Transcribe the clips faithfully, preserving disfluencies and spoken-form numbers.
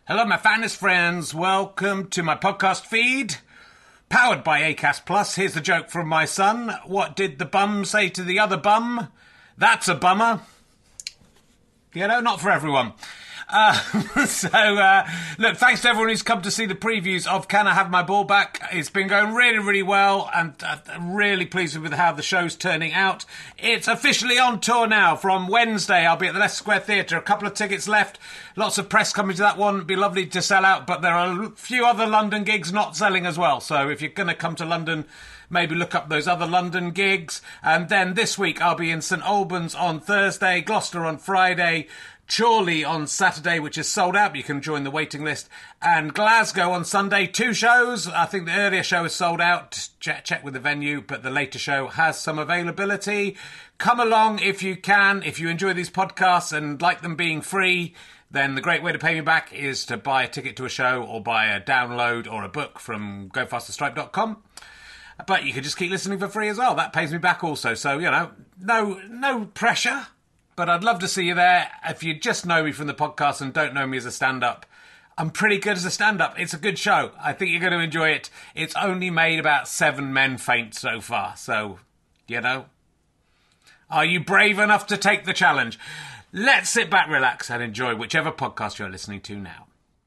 Hello, my finest friends. Welcome to my podcast feed, powered by Acast Plus. Here's the joke from my son. What did the bum say to the other bum? That's a bummer. You know, not for everyone. Uh, so, uh, look, thanks to everyone who's come to see the previews of Can I Have My Ball Back? It's been going really, really well, and uh, I'm really pleased with how the show's turning out. It's officially on tour now. From Wednesday, I'll be at the Leicester Square Theatre. A couple of tickets left. Lots of press coming to that one. It'd be lovely to sell out, but there are a few other London gigs not selling as well. So if you're going to come to London, maybe look up those other London gigs. And then this week, I'll be in St Albans on Thursday, Gloucester on Friday, Chorley on Saturday, which is sold out, but you can join the waiting list, and Glasgow on Sunday. Two shows. I think the earlier show is sold out. Check, check with the venue, but the later show has some availability. Come along if you can. If you enjoy these podcasts and like them being free, then the great way to pay me back is to buy a ticket to a show or buy a download or a book from go faster stripe dot com. But you can just keep listening for free as well. That pays me back also. So, you know, no, no pressure. But I'd love to see you there. If you just know me from the podcast and don't know me as a stand-up, I'm pretty good as a stand-up. It's a good show. I think you're going to enjoy it. It's only made about seven men faint so far. So, you know, are you brave enough to take the challenge? Let's sit back, relax, and enjoy whichever podcast you're listening to now.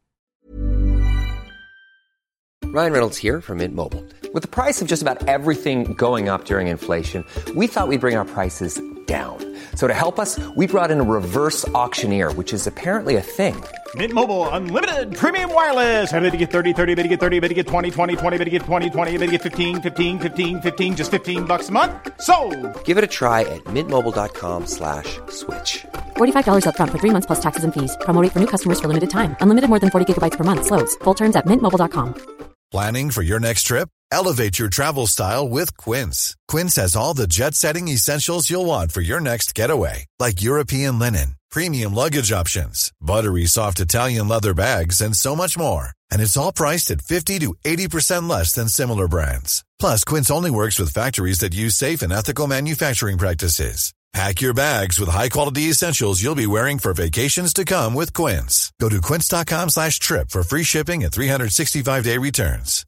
Ryan Reynolds here from Mint Mobile. With the price of just about everything going up during inflation, we thought we'd bring our prices down. So to help us, we brought in a reverse auctioneer, which is apparently a thing. Mint Mobile Unlimited Premium Wireless. How to get thirty, thirty, how to get thirty, how to get twenty, twenty, twenty, how to get twenty, twenty, how to get fifteen, fifteen, fifteen, fifteen, just fifteen bucks a month? Sold! Give it a try at mintmobile.com slash switch. forty-five dollars up front for three months plus taxes and fees. Promo rate for new customers for limited time. Unlimited more than forty gigabytes per month. Slows full terms at mint mobile dot com. Planning for your next trip? Elevate your travel style with Quince. Quince has all the jet-setting essentials you'll want for your next getaway, like European linen, premium luggage options, buttery soft Italian leather bags, and so much more. And it's all priced at fifty to eighty percent less than similar brands. Plus, Quince only works with factories that use safe and ethical manufacturing practices. Pack your bags with high-quality essentials you'll be wearing for vacations to come with Quince. Go to quince.com slash trip for free shipping and three sixty-five day returns.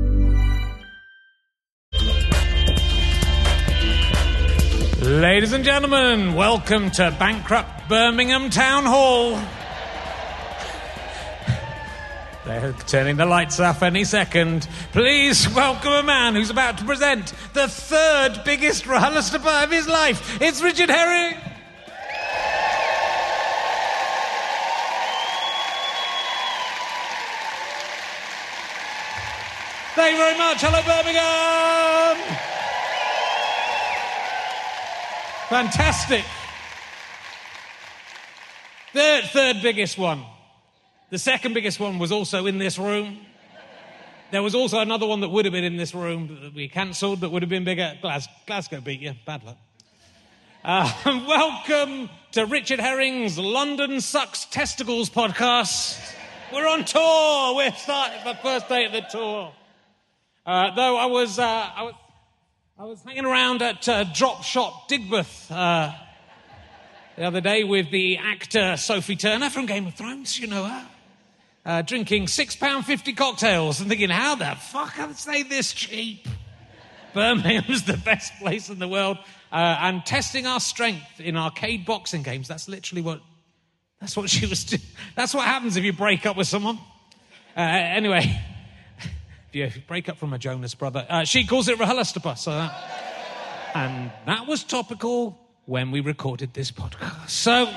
Ladies and gentlemen, welcome to bankrupt Birmingham Town Hall. They're turning the lights off any second. Please welcome a man who's about to present the third biggest RHLSTP of his life. It's Richard Herring. Thank you very much. Hello, Birmingham. Fantastic. Third, third biggest one. The second biggest one was also in this room. There was also another one that would have been in this room that we cancelled that would have been bigger. Glas- Glasgow beat you. Bad luck. Uh, welcome to Richard Herring's London Sucks Testicles podcast. We're on tour. We're starting the first day of the tour. Uh, though I was, uh, I was, I was hanging around at uh, Drop Shop Digbeth uh, the other day with the actor Sophie Turner from Game of Thrones. You know her. Uh, drinking six pounds fifty cocktails and thinking, how the fuck are they this cheap? Birmingham's the best place in the world. Uh, and testing our strength in arcade boxing games. That's literally what, that's what she was doing. That's what happens if you break up with someone. Uh, anyway, if you break up from a Jonas brother, uh, she calls it RHLSTP. So that, and that was topical when we recorded this podcast. So...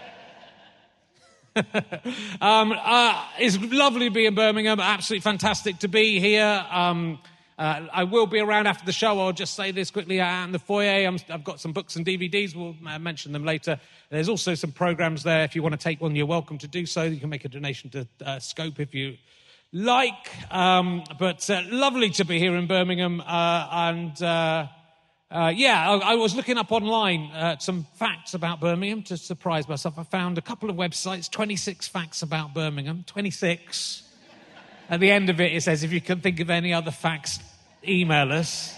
um, uh, it's lovely to be in Birmingham. Absolutely fantastic to be here. Um, uh, I will be around after the show. I'll just say this quickly. Out in the foyer, I'm, I've got some books and D V Ds. We'll uh, mention them later. There's also some programs there. If you want to take one, you're welcome to do so. You can make a donation to uh, Scope if you like. Um, but uh, lovely to be here in Birmingham. Uh, and... Uh, Uh, yeah, I, I was looking up online uh, some facts about Birmingham to surprise myself. I found a couple of websites, twenty-six facts about Birmingham, twenty-six. At the end of it, it says, if you can think of any other facts, email us.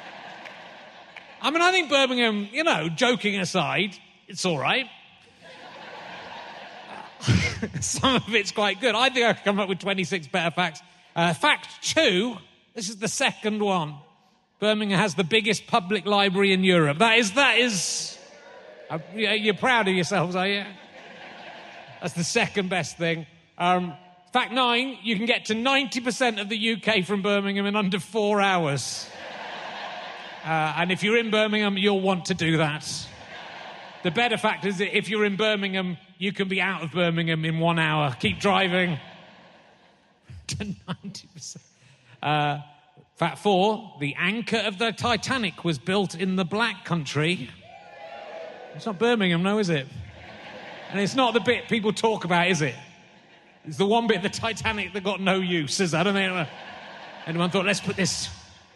I mean, I think Birmingham, you know, joking aside, it's all right. Some of it's quite good. I think I could come up with twenty-six better facts. Uh, fact two, this is the second one. Birmingham has the biggest public library in Europe. That is, that is... Uh, you're proud of yourselves, are you? That's the second best thing. Um, fact nine, you can get to ninety percent of the U K from Birmingham in under four hours. Uh, and if you're in Birmingham, you'll want to do that. The better fact is that if you're in Birmingham, you can be out of Birmingham in one hour. Keep driving to ninety percent. Uh, fact four, the anchor of the Titanic was built in the Black Country. It's not Birmingham, no, is it? And it's not the bit people talk about, is it? It's the one bit of the Titanic that got no use, is that? I don't think anyone thought, let's put this...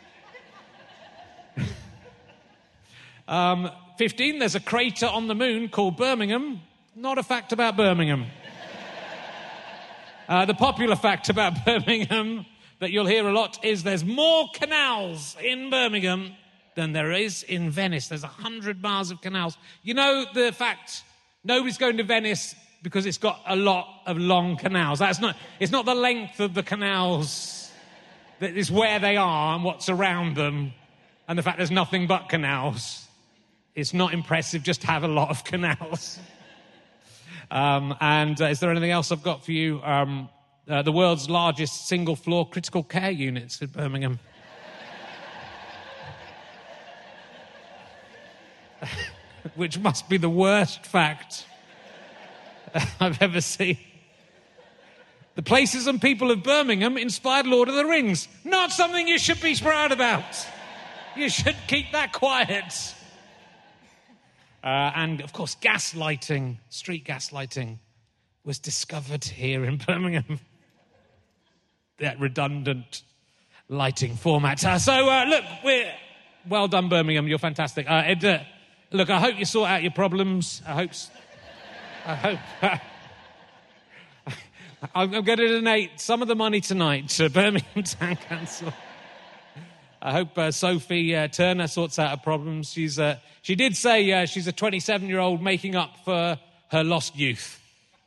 um... fifteen, there's a crater on the moon called Birmingham. Not a fact about Birmingham. Uh, the popular fact about Birmingham that you'll hear a lot is there's more canals in Birmingham than there is in Venice. There's one hundred miles of canals. You know the fact nobody's going to Venice because it's got a lot of long canals. That's not. It's not the length of the canals that is where they are and what's around them and the fact there's nothing but canals. It's not impressive just to have a lot of canals. Um, and uh, is there anything else I've got for you? Um, uh, the world's largest single-floor critical care units in Birmingham. Which must be the worst fact I've ever seen. The places and people of Birmingham inspired Lord of the Rings. Not something you should be proud about. You should keep that quiet. Uh, and, of course, gas lighting, street gas lighting, was discovered here in Birmingham. That redundant lighting format. Uh, so, uh, look, we're... Well done, Birmingham. You're fantastic. Uh, Ed, uh, look, I hope you sort out your problems. I hope... I hope... Uh, I'm going to donate some of the money tonight to Birmingham Town Council. I hope uh, Sophie uh, Turner sorts out her problems. She's, uh, she did say uh, she's a twenty-seven-year-old making up for her lost youth.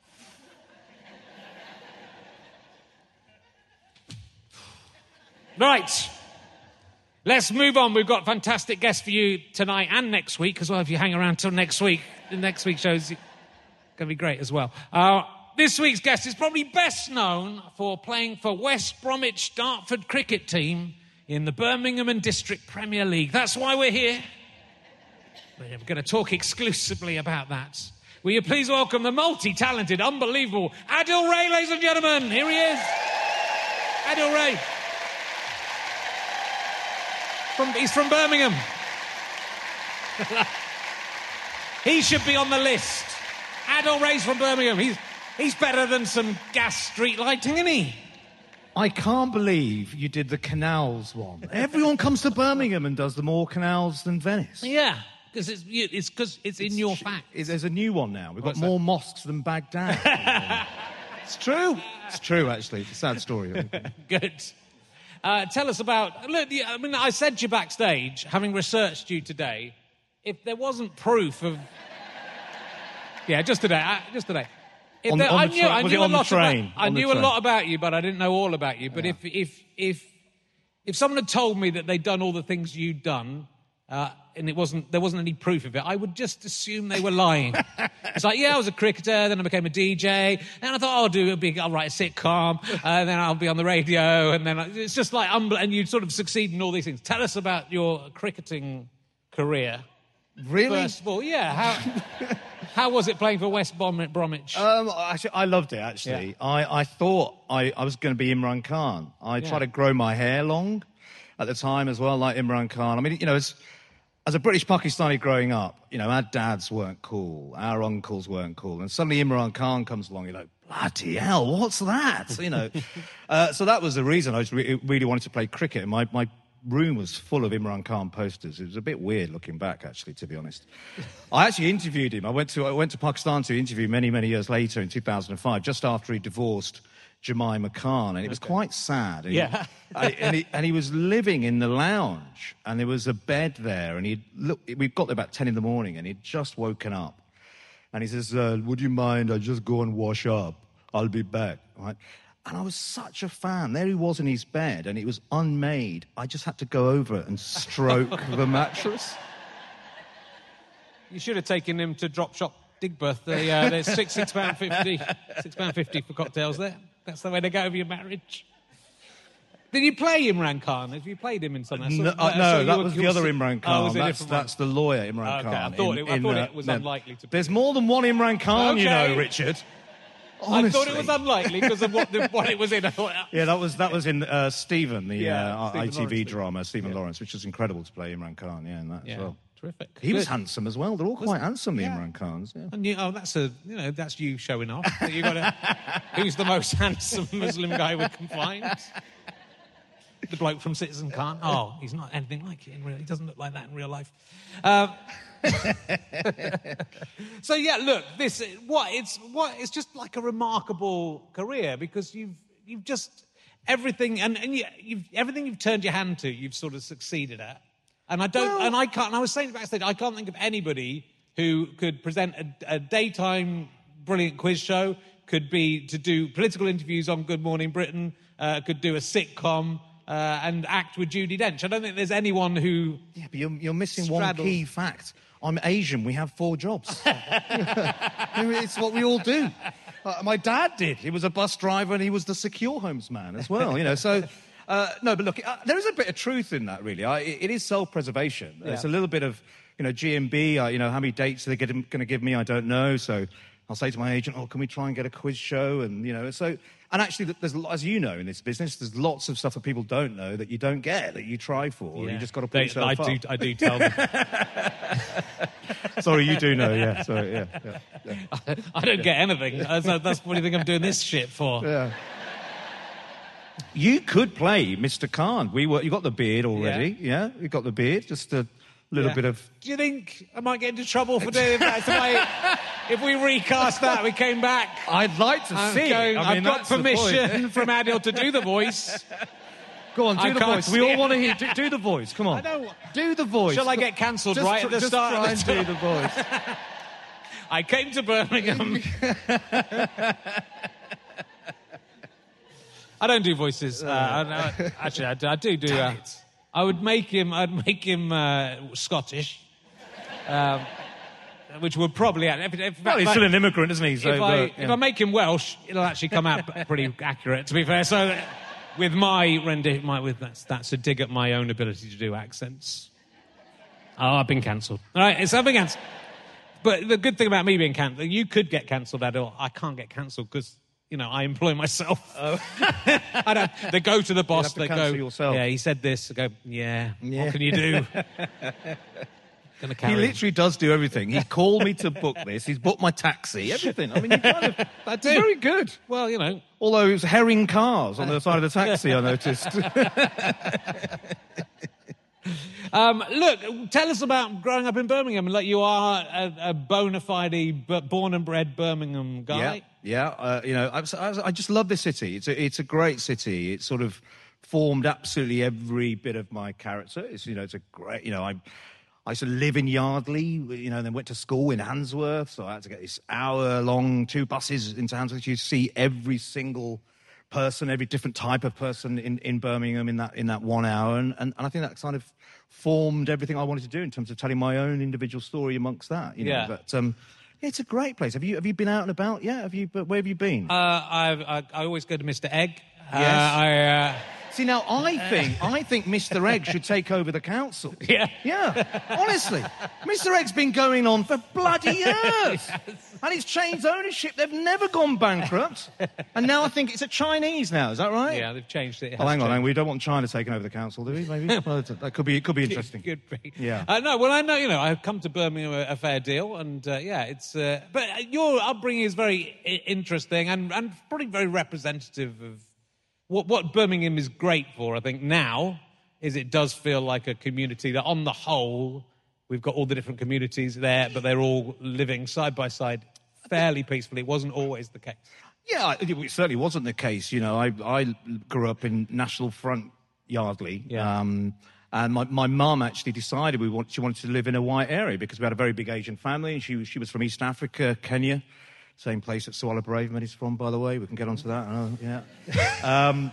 Right. Let's move on. We've got fantastic guests for you tonight and next week as well. If you hang around till next week, the next week's show's going to be great as well. Uh, this week's guest is probably best known for playing for West Bromwich Dartford cricket team in the Birmingham and District Premier League. That's why we're here. We're going to talk exclusively about that. Will you please welcome the multi-talented, unbelievable Adil Ray, ladies and gentlemen. Here he is. Adil Ray. From, he's from Birmingham. He should be on the list. Adil Ray's from Birmingham. He's, he's better than some gas street lighting, isn't he? I can't believe you did the canals one. Everyone comes to Birmingham and does the more canals than Venice. Yeah, because it's it's because it's, it's in your sh- fact. There's a new one now. We've got What's more that? mosques than Baghdad. It's true. It's true, actually. It's a sad story. Good. Uh, tell us about... Look, I mean, I said to you backstage, having researched you today, if there wasn't proof of... Yeah, just today. Uh, just today. If On, there, on I the knew, tra- I was knew it a on the lot train? about. I On the knew a train? lot about you, but I didn't know all about you. But Yeah. if if if if someone had told me that they'd done all the things you'd done, uh, and it wasn't there wasn't any proof of it, I would just assume they were lying. It's like, yeah, I was a cricketer, then I became a D J, then I thought, oh, I'll do a big, I'll write a sitcom, uh, then I'll be on the radio, and then I, it's just like, um, and you sort of succeed in all these things. Tell us about your cricketing career. Really? First of all, yeah. How, how was it playing for West Brom- Bromwich? Um, actually, I loved it, actually. Yeah. I, I thought I, I was going to be Imran Khan. I Yeah. tried to grow my hair long at the time as well, like Imran Khan. I mean, you know, as, as a British Pakistani growing up, you know, our dads weren't cool, our uncles weren't cool, and suddenly Imran Khan comes along, you're like, bloody hell, what's that? You know, uh, so that was the reason I just re- really wanted to play cricket. And my, my room was full of Imran Khan posters. It was a bit weird looking back, actually, to be honest. I actually interviewed him. I went to I went to Pakistan to interview him many, many years later in two thousand five, just after he divorced Jemima Khan, and it was quite sad. And Yeah. He, I, and, he, and he was living in the lounge, and there was a bed there, and he'd look. We got there about ten in the morning, and he'd just woken up, And he says, uh, would you mind, I just go and wash up. I'll be back. Right? And I was such a fan. There he was in his bed, and it was unmade. I just had to go over it and stroke the mattress. You should have taken him to Drop Shop Digbeth. The, uh, there's six, six pound fifty. Six pound fifty for cocktails there. That's the way to go over your marriage. Did you play Imran Khan? Have you played him in something? No, uh, no that was the other Imran Khan. Oh, was it that's, that's the lawyer Imran okay, Khan. I thought, in, it, I in, thought uh, it was no. unlikely to be. There's more than one Imran Khan, okay. you know, Richard. Honestly. I thought it was unlikely because of what, the, what it was in. I thought, yeah, that was that was in uh, Stephen, the yeah, uh, Stephen I T V Lawrence, drama, Stephen yeah. Lawrence, which was incredible to play Imran Khan, yeah, and that yeah, as well. Terrific. He Good. was handsome as well. They're all quite was, handsome, the yeah. Imran Khans. Yeah. And you, oh, that's a you know that's you showing off. That you got a, who's the most handsome Muslim guy we can find? The bloke from Citizen Khan. Oh, he's not anything like it in real. He doesn't look like that in real life. Um, so yeah, look, this what it's what it's just like a remarkable career because you've you've just everything and, and you, you've everything you've turned your hand to, you've sort of succeeded at. And I don't, well, and I can't. And I was saying backstage, I can't think of anybody who could present a, a daytime brilliant quiz show, could be to do political interviews on Good Morning Britain, uh, could do a sitcom. Uh, and act with Judi Dench. I don't think there's anyone who... Yeah, but you're, you're missing straddles. one key fact. I'm Asian. We have four jobs. It's what we all do. Uh, my dad did. He was a bus driver and he was the secure homes man as well, you know. So, uh, no, but look, uh, there is a bit of truth in that, really. I, it, it is self-preservation. Yeah. It's a little bit of, you know, G M B, uh, you know, how many dates are they going to give me? I don't know. So I'll say to my agent, oh, can we try and get a quiz show? And, you know, so... And actually, there's, as you know, in this business, there's lots of stuff that people don't know that you don't get, that you try for. Yeah. You just got to put they, yourself I up. do, I do tell them. Sorry, you do know, yeah. Sorry, yeah. yeah, yeah. I don't get anything. That's, that's what do you think I'm doing this shit for? Yeah. You could play Mister Khan. We were. You got the beard already, yeah? yeah? You got the beard, just a little yeah. bit of... Do you think I might get into trouble for doing that? So I, if we recast that, we came back... I'd like to I'm see going, it. I mean, I've got that's the permission point. from Adil to do the voice. Go on, do I the can't voice. We see all it. want to hear... Do, do the voice, come on. I don't... Do the voice. Shall I get cancelled right tr- at the just start? try of the and do the voice. I came to Birmingham. I don't do voices. Uh, I, I, actually, I, do- I do do... Uh, I would make him... I'd make him uh, Scottish. Um, which would probably... If, if, Well, he's if, still an immigrant, isn't he? So, if, I, but, yeah. if I make him Welsh, it'll actually come out pretty accurate, to be fair. So, with my rendition, my, with that's, that's a dig at my own ability to do accents. Oh, I've been cancelled. All right, it's I've been cancelled. But the good thing about me being cancelled, you could get cancelled, Adil. I can't get cancelled because, you know, I employ myself. Oh. I don't, they go to the boss, to they cancel go, yourself. yeah, he said this. I go, yeah, Yeah. what can you do? Gonna carry He literally does do everything. He's called me to book this. He's booked my taxi, everything. I mean, you kind of... I do. Very good. Well, you know. Although it was herring cars on the side of the taxi, I noticed. Um, look, tell us about growing up in Birmingham. Like you are a, a bona fide, born and bred Birmingham guy. Yeah, yeah. Uh, you know, I, was, I, was, I just love this city. It's a, it's a great city. It's sort of formed absolutely every bit of my character. It's, you know, it's a great, you know, I, I used to live in Yardley, you know, and then went to school in Handsworth. So I had to get this hour-long, two buses into Handsworth. You see every single person, every different type of person in, in Birmingham in that in that one hour. And, and, and I think that kind of formed everything I wanted to do in terms of telling my own individual story amongst that. You know? Yeah. But um, yeah, it's a great place. Have you have you been out and about? Yeah. Have you? Where have you been? Uh, I, I, I always go to Mister Egg. Yes. Uh, I, uh, See, now, I think I think Mister Egg should take over the council. Yeah. Yeah, honestly. Mister Egg's been going on for bloody years. And it's changed ownership. They've never gone bankrupt. And now I think it's a Chinese now. Is that right? yeah, they've changed it. It Oh, has hang on, hang on. changed. We don't want China taking over the council, do we? Maybe well, that could be. It could be interesting. Could be. Yeah. Uh, no, well, I know, you know, I've come to Birmingham a, a fair deal, and uh, yeah, it's. Uh, but your upbringing is very I- interesting and, and probably very representative of what, what Birmingham is great for, I think, now, is it does feel like a community that, on the whole, we've got all the different communities there, but they're all living side by side fairly peacefully. It wasn't always the case. Yeah, it certainly wasn't the case. You know, I I grew up in National Front Yardley. Yeah. Um, And my, my mum actually decided we want, she wanted to live in a white area because we had a very big Asian family. And she, she was from East Africa, Kenya, same place that Suella Braverman is from, by the way. We can get onto that. Oh, yeah. um,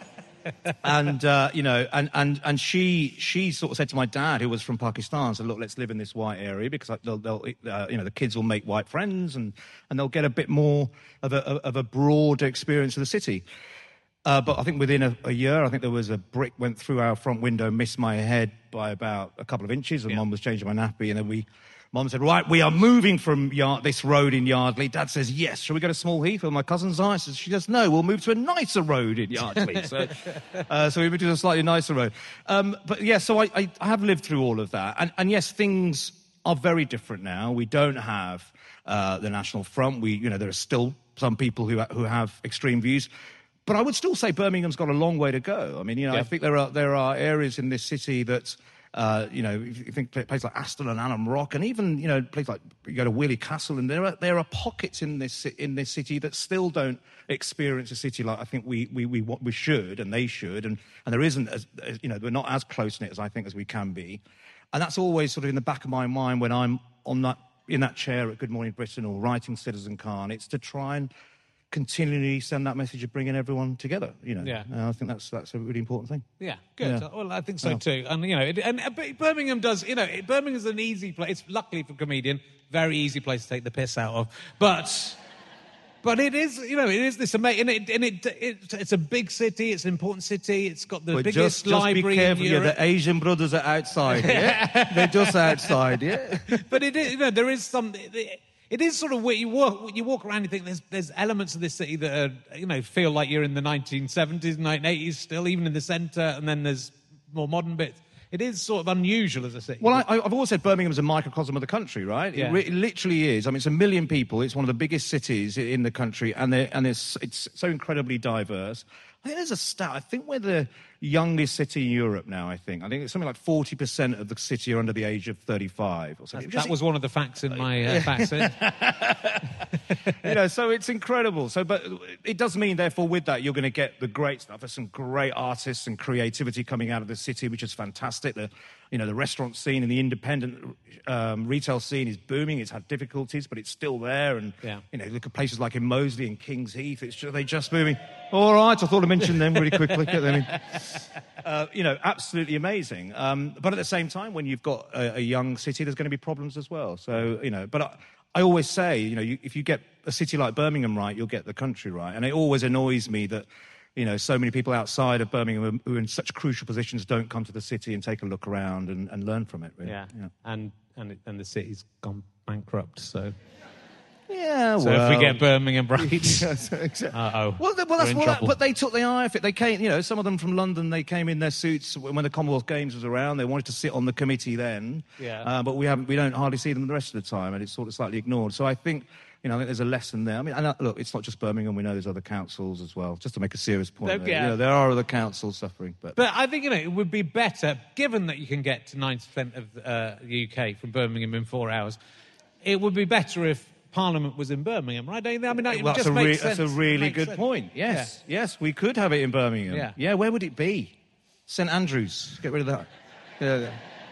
and, uh, you know, and, and, and she she sort of said to my dad, who was from Pakistan, said, look, let's live in this white area because they'll, they'll uh, you know, the kids will make white friends and, and they'll get a bit more of a, of a broad experience of the city. Uh, but I think within a, a year, I think there was a brick went through our front window, missed my head by about a couple of inches, and yeah. Mum was changing my nappy, and then we... Mum said, right, we are moving from Yard- this road in Yardley. Dad says, yes. Shall we go to Small Heath where my cousins are? She says, no, we'll move to a nicer road in Yardley. so, uh, so we moved to a slightly nicer road. Um, but, yeah, so I, I, I have lived through all of that. And, and, yes, things are very different now. We don't have uh, the National Front. We, you know, there are still some people who who have extreme views. But I would still say Birmingham's got a long way to go. I mean, you know, yeah. I think there are there are areas in this city that... Uh, you know, if you think places like Aston and Alum Rock, and even you know places like you go to Wheelie Castle, and there are there are pockets in this in this city that still don't experience a city like I think we we we what we should and they should, and and there isn't as, as you know we're not as close knit as I think as we can be, and that's always sort of in the back of my mind when I'm on that in that chair at Good Morning Britain or writing Citizen Khan. It's to try and continually send that message of bringing everyone together, you know. Yeah. Uh, I think that's that's a really important thing. Yeah, good. Yeah. Well, I think so Yeah. too. And you know, it, and but Birmingham does. You know, it, Birmingham's an easy place. It's luckily for a comedian, very easy place to take the piss out of. But, but it is. You know, it is this amazing. And it, and it, it it's a big city. It's an important city. It's got the But biggest just, just library be careful, in yeah, Europe. the Asian brothers are outside, yeah? They're just outside, yeah? But it is. You know, there is some. It, It is sort of where you walk, you walk around and think there's there's elements of this city that are, you know, feel like you're in the nineteen seventies, nineteen eighties still, even in the centre, and then there's more modern bits. It is sort of unusual as a city. Well, I, I've always said Birmingham's a microcosm of the country, right? Yeah. It, re- it literally is. I mean, it's a million people. It's one of the biggest cities in the country, and, and it's, it's so incredibly diverse. I think there's a stat. I think we're the youngest city in Europe now, I think. I think it's something like forty percent of the city are under the age of thirty-five or something. That, that was one of the facts in my uh, facts. You know, so it's incredible. So, but it does mean, therefore, with that, you're going to get the great stuff. There's some great artists and creativity coming out of the city, which is fantastic. The, you know, the restaurant scene and the independent um, retail scene is booming. It's had difficulties, but it's still there. And, yeah. you know, look at places like in Moseley and King's Heath. It's just, they're just booming. All right, I thought I'd mention them really quickly. Get them in. Uh, you know, absolutely amazing. Um, but at the same time, when you've got a, a young city, there's going to be problems as well. So, you know, but I, I always say, you know, you, if you get a city like Birmingham right, you'll get the country right. And it always annoys me that, you know, so many people outside of Birmingham who are in such crucial positions don't come to the city and take a look around and, and learn from it, really. Yeah, yeah. and and, it, and the city's gone bankrupt, so... Yeah, so well... if we get Birmingham right... exactly. Uh-oh. Well, well that's what. well, that, but they took the eye off it. They came, you know, some of them from London, they came in their suits when the Commonwealth Games was around. They wanted to sit on the committee then. Yeah. Uh, but we haven't, we don't hardly see them the rest of the time, and it's sort of slightly ignored. So I think, you know, I think there's a lesson there. I mean, and uh, look, it's not just Birmingham. We know there's other councils as well. Just to make a serious point, Okay. there. You know, there are other councils suffering. But But I think, you know, it would be better, given that you can get to ninety percent of uh, the U K from Birmingham in four hours, it would be better if Parliament was in Birmingham, right? I mean, that well, it that's, just a makes re- sense. that's a really Makes good sense. point. Yes, yeah. yes, we could have it in Birmingham. Yeah. yeah. Where would it be? St Andrews. Get rid of that. Yeah.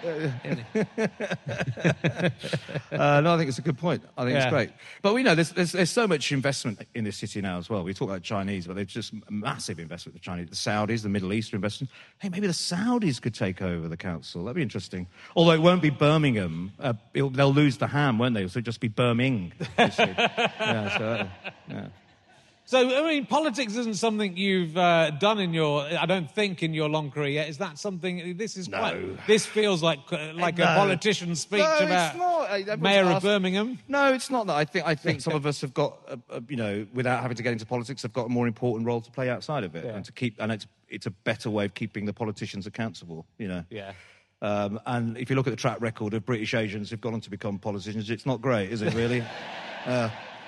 uh, no, I think it's a good point. I think Yeah. it's great. But we know there's, there's there's so much investment in this city now as well. We talk about Chinese, but there's just massive investment. The Chinese, the Saudis, the Middle East are investing. Hey, maybe the Saudis could take over the council. That'd be interesting. Although it won't be Birmingham. Uh, it'll, they'll lose the ham, won't they? So it'll just be Birmingham. You see. yeah, so, uh, yeah. So, I mean, politics isn't something you've uh, done in your, I don't think, in your long career yet. Is that something, this is No. quite, this feels like uh, like No. a politician's speech No, it's about not. Everyone's Mayor of asked- Birmingham. No, it's not that. I think I think some of us have got, a, a, you know, without having to get into politics, have got a more important role to play outside of it, Yeah. and to keep, and it's it's a better way of keeping the politicians accountable. You know. Yeah. Um, and if you look at the track record of British Asians who've gone on to become politicians, it's not great, is it? Really? uh,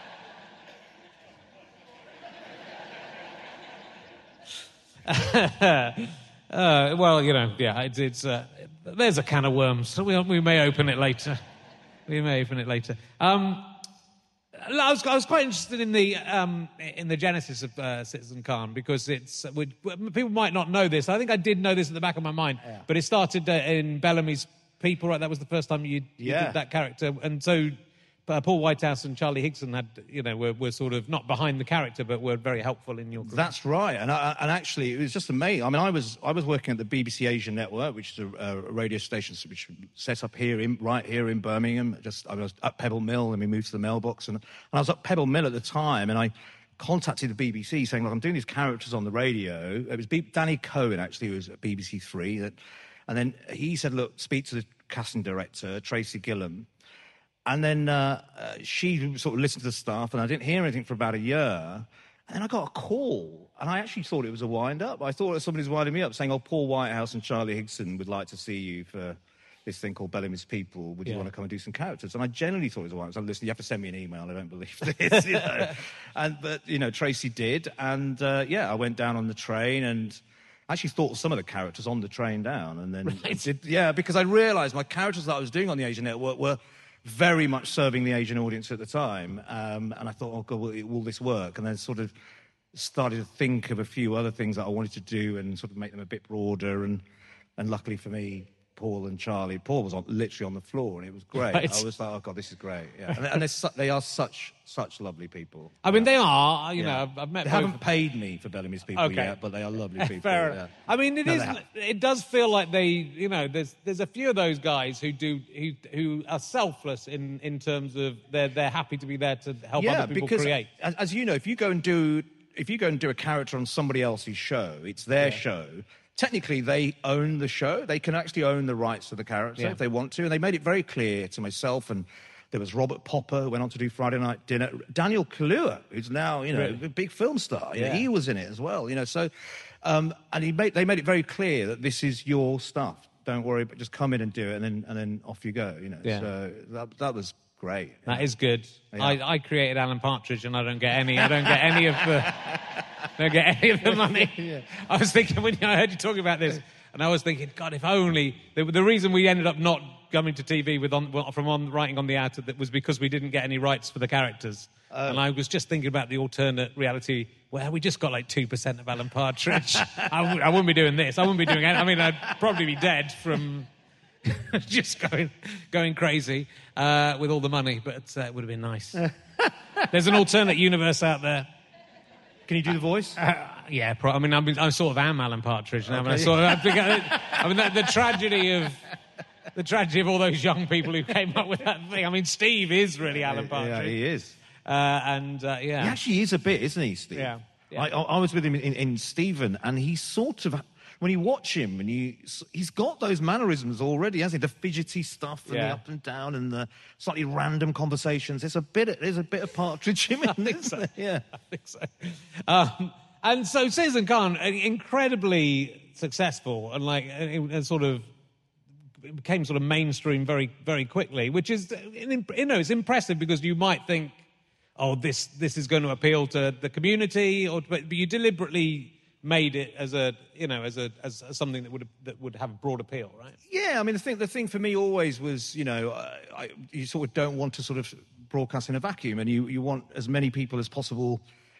Uh, well, you know, yeah, it's, it's uh, there's a can of worms. So we, we may open it later. We may open it later. Um, I was, I was quite interested in the um, in the genesis of uh, Citizen Khan because it's would, people might not know this. I think I did know this at the back of my mind, yeah. but it started uh, in Bellamy's People. Right, that was the first time you, you yeah. did that character, and so. Uh, Paul Whitehouse and Charlie Higson had, you know, were, were sort of not behind the character, but were very helpful in your career. That's right, and I, and actually, it was just amazing. I mean, I was I was working at the B B C Asian Network, which is a, a radio station which was set up here, in, right here in Birmingham. Just I was at Pebble Mill, and we moved to the mailbox, and, and I was at Pebble Mill at the time, and I contacted the B B C saying, "Look, I'm doing these characters on the radio." It was B- Danny Cohen actually, who was at B B C Three, that, and then he said, "Look, speak to the casting director, Tracy Gillam." And then uh, uh, she sort of listened to the stuff, and I didn't hear anything for about a year. And then I got a call, and I actually thought it was a wind-up. I thought somebody was winding me up, saying, oh, Paul Whitehouse and Charlie Higson would like to see you for this thing called Bellamy's People. Would you yeah. want to come and do some characters? And I genuinely thought it was a wind-up. So listen, you have to send me an email. I don't believe this, you know. and But, you know, Tracy did. And, uh, yeah, I went down on the train and... I actually thought of some of the characters on the train down. And then... Right. Did, yeah, because I realised my characters that I was doing on the Asian Network were... very much serving the Asian audience at the time. Um, and I thought, oh, God, will, will this work? And then sort of started to think of a few other things that I wanted to do and sort of make them a bit broader. And, and luckily for me, Paul and Charlie, Paul was on, literally on the floor, and it was great. Right. I was like, oh, God, this is great. Yeah. And, and they're su- they are such, such lovely people. I mean, they are, you yeah. know, I've, I've met They both. haven't paid me for Bellamy's People okay. yet, but they are lovely people. Fair. Yeah. I mean, it no, is. It does feel like they, you know, there's there's a few of those guys who do who who are selfless in, in terms of they're they're happy to be there to help yeah, other people because, create. As, as you know, if you go and do if you go and do a character on somebody else's show, it's their yeah. show. Technically, they own the show. They can actually own the rights to the character yeah. if they want to. And they made it very clear to myself, and there was Robert Popper, who went on to do Friday Night Dinner. Daniel Kaluuya, who's now, you know, really? a big film star. Yeah. You know, he was in it as well, you know. So, um, and he made, they made it very clear that this is your stuff. Don't worry, but just come in and do it, and then and then off you go, you know. Yeah. So that, that was great. That is good. Yeah. I, I created Alan Partridge, and I don't get any. I don't get any of the. Don't get any of the money. yeah. I was thinking when I heard you talking about this, and I was thinking, God, if only the, the reason we ended up not coming to T V with on, from on writing on the outer that was because we didn't get any rights for the characters. Um, and I was just thinking about the alternate reality where we just got like two percent of Alan Partridge. I, w- I wouldn't be doing this. I wouldn't be doing it. I mean, I'd probably be dead from just going going crazy uh, with all the money, but uh, it would have been nice. There's an alternate universe out there. Can you do the voice? Uh, yeah, pro- I mean, I'm, I'm sort of am Alan Partridge now. Okay. I, sort of, I, think I, I mean, the, the tragedy of the tragedy of all those young people who came up with that thing. I mean, Steve is really Alan Partridge. Yeah, he is. Uh, and uh, yeah, he actually is a bit, isn't he, Steve? Yeah. yeah. I, I was with him in, in Stephen, and he sort of. When you watch him, and you, he's got those mannerisms already, hasn't he? The fidgety stuff and yeah. the up and down and the slightly random conversations. There's a bit, there's a bit of Partridge in it, isn't so. there? Yeah, I think so. Um, and so Citizen Khan, incredibly successful, and like, and sort of it became sort of mainstream very, very quickly. Which is, you know, it's impressive because you might think, oh, this this is going to appeal to the community, or but you deliberately made it as a, you know, as a as something that would that would have a broad appeal, right? Yeah, I mean, the thing the thing for me always was, you know, I, I, you sort of don't want to sort of broadcast in a vacuum, and you, you want as many people as possible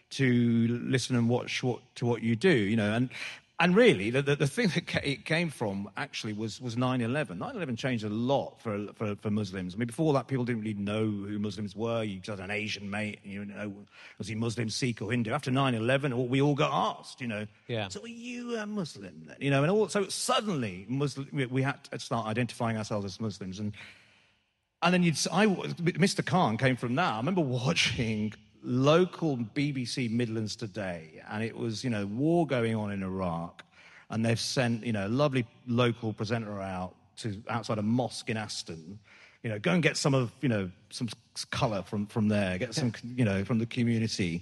to listen and watch what to what you do, you know, and and really the the, the thing that ca- it came from actually was was nine eleven. nine eleven changed a lot for, for for Muslims. I mean, before that, people didn't really know who Muslims were. You just had an Asian mate, and you know, was he Muslim, Sikh, or Hindu? After nine eleven, we all got asked, you know, yeah. so are you a Muslim then? You know, and all, so suddenly Muslim, we, we had to start identifying ourselves as Muslims, and and then you'd I Mister Khan came from that. I remember watching local B B C Midlands Today, and it was, you know, war going on in Iraq, and they've sent, you know, a lovely local presenter out to outside a mosque in Aston, you know, go and get some of, you know, some colour from, from there, get some, you know, from the community.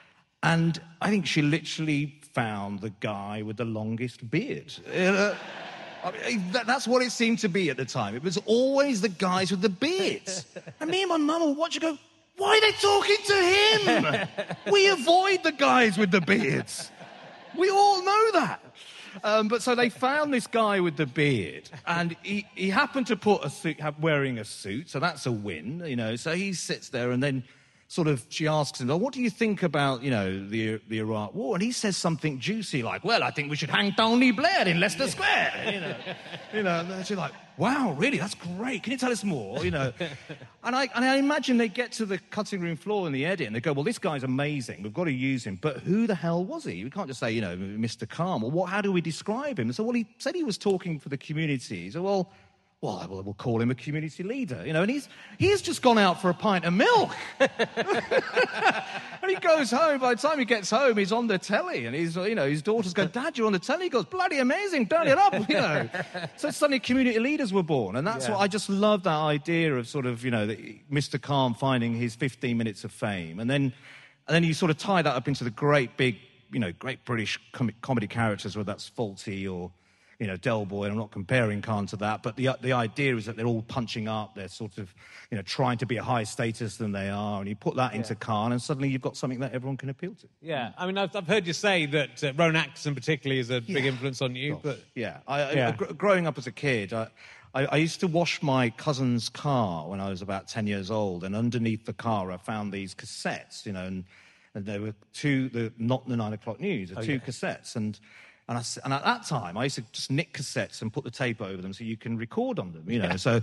And I think she literally found the guy with the longest beard. Uh, I mean, that, that's what it seemed to be at the time. It was always the guys with the beards. And me and my mum would watch and go, why are they talking to him? We avoid the guys with the beards. We all know that. Um, but so they found this guy with the beard, and he, he happened to put a suit, wearing a suit, so that's a win, you know. So he sits there, and then sort of, she asks him, oh, what do you think about, you know, the the Iraq War? And he says something juicy like, well, I think we should hang Tony Blair in Leicester Square. You know, you know, and she's like, wow, really? That's great. Can you tell us more? You know, and I and I imagine they get to the cutting room floor in the edit and they go, well, this guy's amazing. We've got to use him. But who the hell was he? We can't just say, you know, Mister Calm. Well, what, how do we describe him? So, well, he said he was talking for the community. So, well, well, we'll call him a community leader, you know, and he's he's just gone out for a pint of milk. And he goes home. By the time he gets home, he's on the telly, and he's, you know, his daughters go, Dad, you're on the telly. He goes, bloody amazing, turn it up, you know. So suddenly community leaders were born, and that's yeah. what I just love, that idea of sort of, you know, Mister Calm finding his fifteen minutes of fame, and then and then you sort of tie that up into the great big, you know, great British com- comedy characters, whether that's Fawlty or, you know, Del Boy, and I'm not comparing Khan to that, but the the idea is that they're all punching up, they're sort of, you know, trying to be a higher status than they are, and you put that into yeah. Khan, and suddenly you've got something that everyone can appeal to. Yeah, I mean, I've, I've heard you say that uh, Rowan Atkinson particularly is a yeah. big influence on you, Gosh. but... Yeah, I, yeah. I, gr- growing up as a kid, I, I, I used to wash my cousin's car when I was about ten years old, and underneath the car I found these cassettes, you know, and, and there were two, the, not the nine o'clock news, the oh, two yeah. cassettes, and... And, I, and at that time, I used to just nick cassettes and put the tape over them so you can record on them, you know. Yeah. So,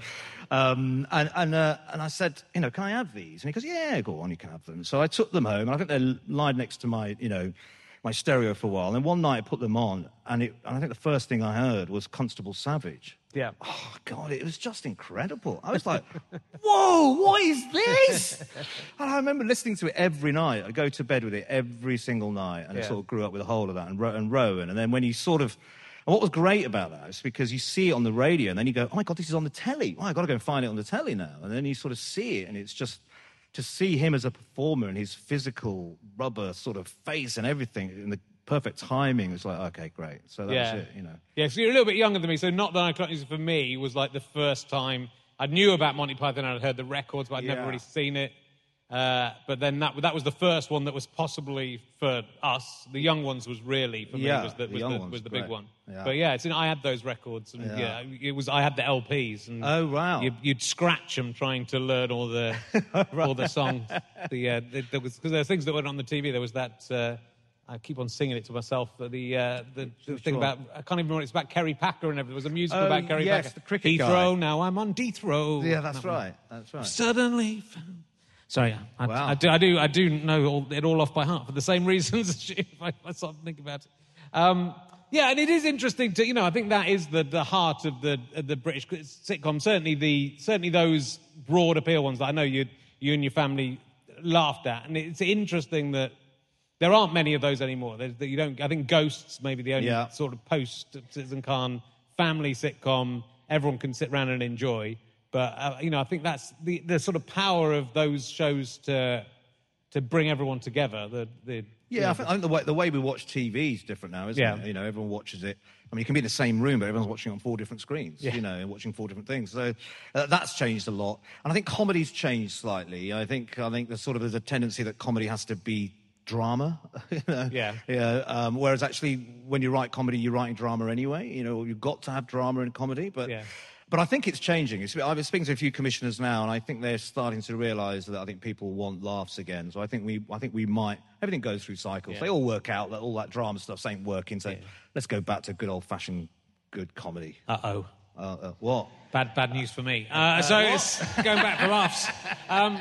um, and and, uh, and I said, you know, can I have these? And he goes, yeah, go on, you can have them. So I took them home, and I think they lied next to my, you know, my stereo for a while. And then one night I put them on, and, it, and I think the first thing I heard was Constable Savage. Yeah. Oh, God, it was just incredible. I was like, whoa, what is this? And I remember listening to it every night. I'd go to bed with it every single night, and yeah. I sort of grew up with a whole of that, and, and Rowan. And then when you sort of... And what was great about that is because you see it on the radio, and then you go, oh, my God, this is on the telly. Oh, I've got to go and find it on the telly now. And then you sort of see it, and it's just... To see him as a performer and his physical rubber sort of face and everything in the perfect timing, it's like, okay, great. So that yeah. was it, you know. Yeah, so you're a little bit younger than me, so Not the Nine O'Clock News for me was like the first time I knew about Monty Python and I'd heard the records, but I'd yeah. never really seen it. Uh, but then that that was the first one that was possibly for us. The Young Ones was really, for yeah, me, was the, the, was young the, ones, was the great. big one. Yeah. But yeah, it's, you know, I had those records, and yeah. yeah, it was. I had the L Ps. And oh wow! You, you'd scratch them trying to learn all the right. all the songs. The uh, the, there was because there were things that went on the T V. There was that. Uh, I keep on singing it to myself. The uh, the, the thing about I can't even remember. It's about Kerry Packer and everything. There was a musical oh, about Kerry yes, Packer. the cricket Heathrow, guy. now I'm on Deathrow. Yeah, that's right. That's right. Suddenly found. Sorry, I, wow. I, do, I do I do know all, it all off by heart for the same reasons if I, I start to think about it. Um, yeah, and it is interesting to, you know, I think that is the, the heart of the of the British sitcom. Certainly the certainly those broad appeal ones that I know you you and your family laughed at, and it's interesting that there aren't many of those anymore. There's, that you don't. I think Ghosts may be the only yeah. sort of post Citizen Khan family sitcom everyone can sit around and enjoy. But, uh, you know, I think that's the, the sort of power of those shows to to bring everyone together. The, the Yeah, you know, I think, I think the, way, the way we watch T V is different now, isn't yeah. it? You know, everyone watches it. I mean, you can be in the same room, but everyone's watching it on four different screens, yeah. you know, and watching four different things. So uh, that's changed a lot. And I think comedy's changed slightly. I think I think there's sort of there's a tendency that comedy has to be drama. you know? Yeah. Yeah. Um, whereas actually, when you write comedy, you're writing drama anyway. You know, you've got to have drama in comedy, but... Yeah. But I think it's changing. It's, I've been speaking to a few commissioners now, and I think they're starting to realise that I think people want laughs again. So I think we, I think we might. Everything goes through cycles. Yeah. They all work out that all that drama stuff ain't working. So yeah. let's go back to good old-fashioned good comedy. Uh oh. Uh, uh, what? Bad bad news for me. Uh, so uh, it's going back for laughs. Um,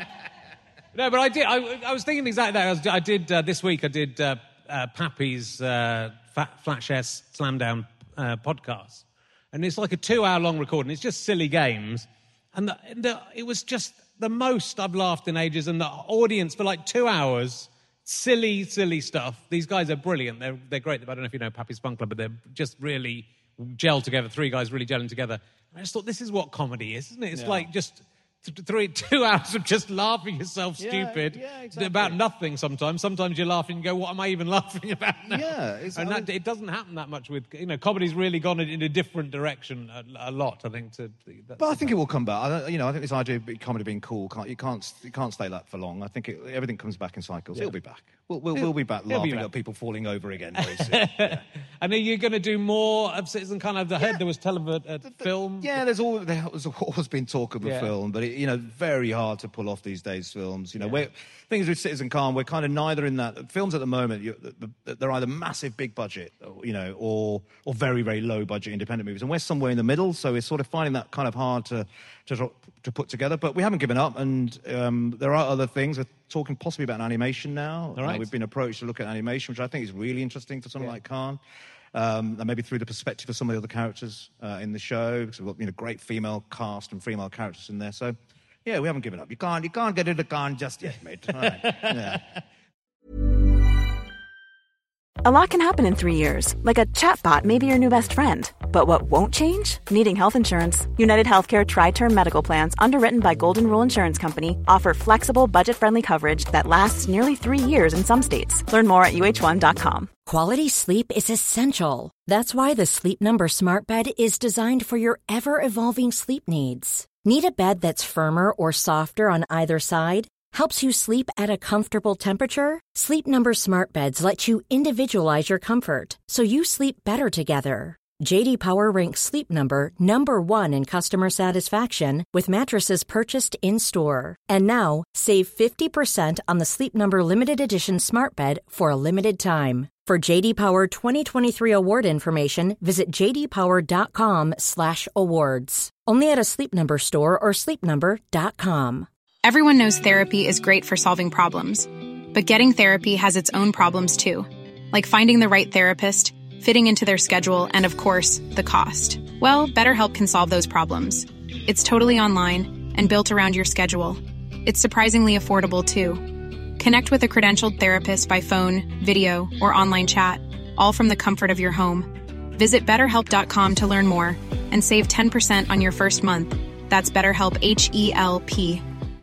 no, but I did. I, I was thinking exactly that. I, was, I did uh, this week. I did uh, uh, Pappy's uh, Flatshare Slam Down uh, podcast. And it's like a two-hour-long recording. It's just silly games. And, the, and the, it was just the most I've laughed in ages. And the audience, for like two hours, silly, silly stuff. These guys are brilliant. They're, they're great. I don't know if you know Pappy's Fun Club, but they're just really gelled together. Three guys really gelling together. And I just thought, this is what comedy is, isn't it? It's yeah. like just... Three, two hours of just laughing yourself stupid yeah, yeah, exactly. about nothing sometimes. Sometimes you're laughing and go, what am I even laughing about now? Yeah. It's, and that, it doesn't happen that much with, you know, comedy's really gone in a different direction a, a lot, I think. To, but I think it will come back. I, you know, I think this idea of comedy being cool, can't, you, can't, you can't stay that for long. I think it, everything comes back in cycles. Yeah. It'll be back. We'll, we'll, we'll be back laughing back. at people falling over again very soon. yeah. And are you going to do more of Citizen Khan? I've heard Yeah. there was television uh, film. Yeah, there's always, there's always been talk of a Yeah. film, but, it, you know, very hard to pull off these days, films. You know, we're, things with Citizen Khan, we're kind of neither in that. Films at the moment, you, they're either massive, big budget, you know, or or very, very low budget independent movies. And we're somewhere in the middle, so we're sort of finding that kind of hard to to, to put together. But we haven't given up, and um, there are other things. We're talking possibly about animation now. All right. Uh, we've been approached to look at animation, which I think is really interesting for someone like Khan. Um, and maybe through the perspective of some of the other characters uh, in the show, because we've got, you know, great female cast and female characters in there. So, yeah, we haven't given up. You can't, you can't get into Khan just yet, mate. All right. Yeah. A lot can happen in three years, like a chatbot may be your new best friend. But what won't change? Needing health insurance. United Healthcare Tri-Term Medical Plans, underwritten by Golden Rule Insurance Company, offer flexible, budget-friendly coverage that lasts nearly three years in some states. Learn more at U H one dot com. Quality sleep is essential. That's why the Sleep Number Smart Bed is designed for your ever-evolving sleep needs. Need a bed that's firmer or softer on either side? Helps you sleep at a comfortable temperature? Sleep Number Smart Beds let you individualize your comfort, so you sleep better together. J D Power ranks Sleep Number number one in customer satisfaction with mattresses purchased in-store. And now, save fifty percent on the Sleep Number Limited Edition Smart Bed for a limited time. For J D Power twenty twenty-three award information, visit j d power dot com slash awards. Only at a Sleep Number store or sleep number dot com. Everyone knows therapy is great for solving problems, but getting therapy has its own problems too, like finding the right therapist, fitting into their schedule, and of course, the cost. Well, BetterHelp can solve those problems. It's totally online and built around your schedule. It's surprisingly affordable too. Connect with a credentialed therapist by phone, video, or online chat, all from the comfort of your home. Visit better help dot com to learn more and save ten percent on your first month. That's BetterHelp, H E L P.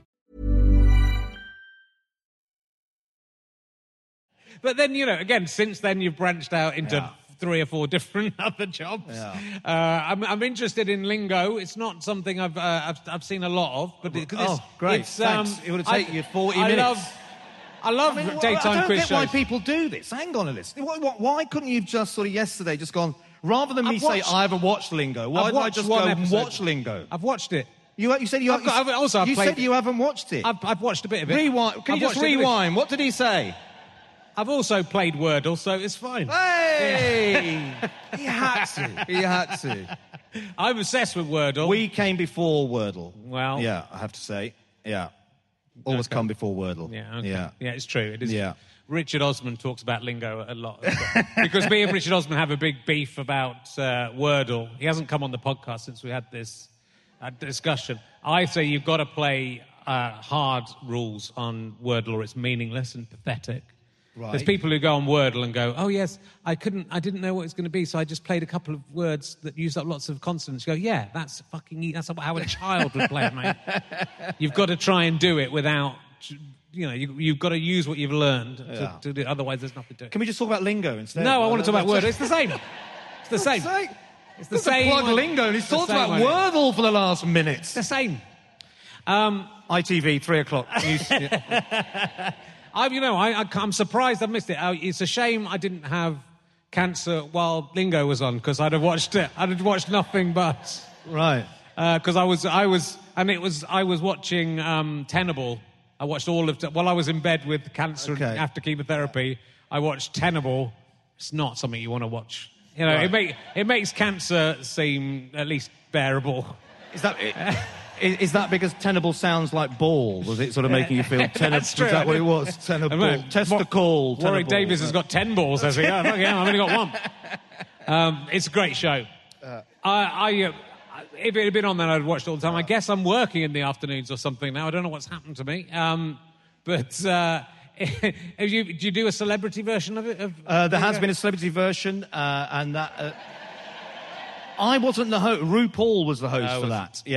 But then, you know, again, since then you've branched out into Yeah. three or four different other jobs. Yeah. Uh, I'm, I'm interested in lingo. It's not something I've uh, I've, I've seen a lot of, but it, 'cause it's, Oh, great. It's, um, Thanks. It would have I- taken you forty I minutes. Love, I love I mean, wh- daytime I don't quiz get shows. why people do this. Hang on a list. Why, why, why couldn't you have just sort of yesterday just gone, rather than me I've say watched- I haven't watched Lingo, why I've didn't I watched just one go episode. watch Lingo? I've watched it. You, you said you, I've got- you, I've also you played- said you haven't watched it. I've, I've watched a bit of it. Rewind. Can I've you just watched a bit of it. rewind? What did he say? I've also played Wordle, so it's fine. Hey! He had to. He had to. I'm obsessed with Wordle. We came before Wordle. Well- Yeah, I have to say. Yeah. Always Okay. come before Wordle. Yeah, okay. Yeah. yeah, it's true. It is. Yeah. Richard Osman talks about lingo a lot. Because me and Richard Osman have a big beef about uh, Wordle. He hasn't come on the podcast since we had this uh, discussion. I say you've got to play uh, hard rules on Wordle or it's meaningless and pathetic. Right. There's people who go on Wordle and go, oh, yes, I couldn't, I didn't know what it was going to be, so I just played a couple of words that used up lots of consonants. You go, yeah, that's fucking, e- that's how a child would play it, mate. You've got to try and do it without, you know, you, you've got to use what you've learned to, Yeah. to do it. Otherwise, there's nothing to do. Can we just talk about Lingo instead? No, I want to talk about Wordle. It's the same. It's the same. Sake. It's the Doesn't same. plug one. Lingo, and he's It's the talked same about one. Wordle for the last minute. It's the same. Um, I T V, three o'clock. News- yeah. I, you know, I, I, I'm surprised I've missed it. I, it's a shame I didn't have cancer while Lingo was on because I'd have watched it. I'd have watched nothing but Right. because I was, I was, and it was, I was watching um, Tenable. I watched all of while I was in bed with cancer Okay. and after chemotherapy. I watched Tenable. It's not something you want to watch. You know, Right. it make, it makes cancer seem at least bearable. Is that is, is that because Tenable sounds like ball? Was it sort of making you feel tenable? That's true. Was that what it was? Tenable. Warwick Testicle. Warwick tenable. Davis has got ten balls, has he? Oh, fuck yeah, I've only got one. Um, it's a great show. Uh, I, I, uh, if it had been on then, I'd watched it all the time. I guess I'm working in the afternoons or something now. I don't know what's happened to me. Um, but uh, have you, do you do a celebrity version of it? Of, Uh, there has been a celebrity version, uh, and that. Uh, I wasn't the host. RuPaul was the host Oh, for was- that. Yeah.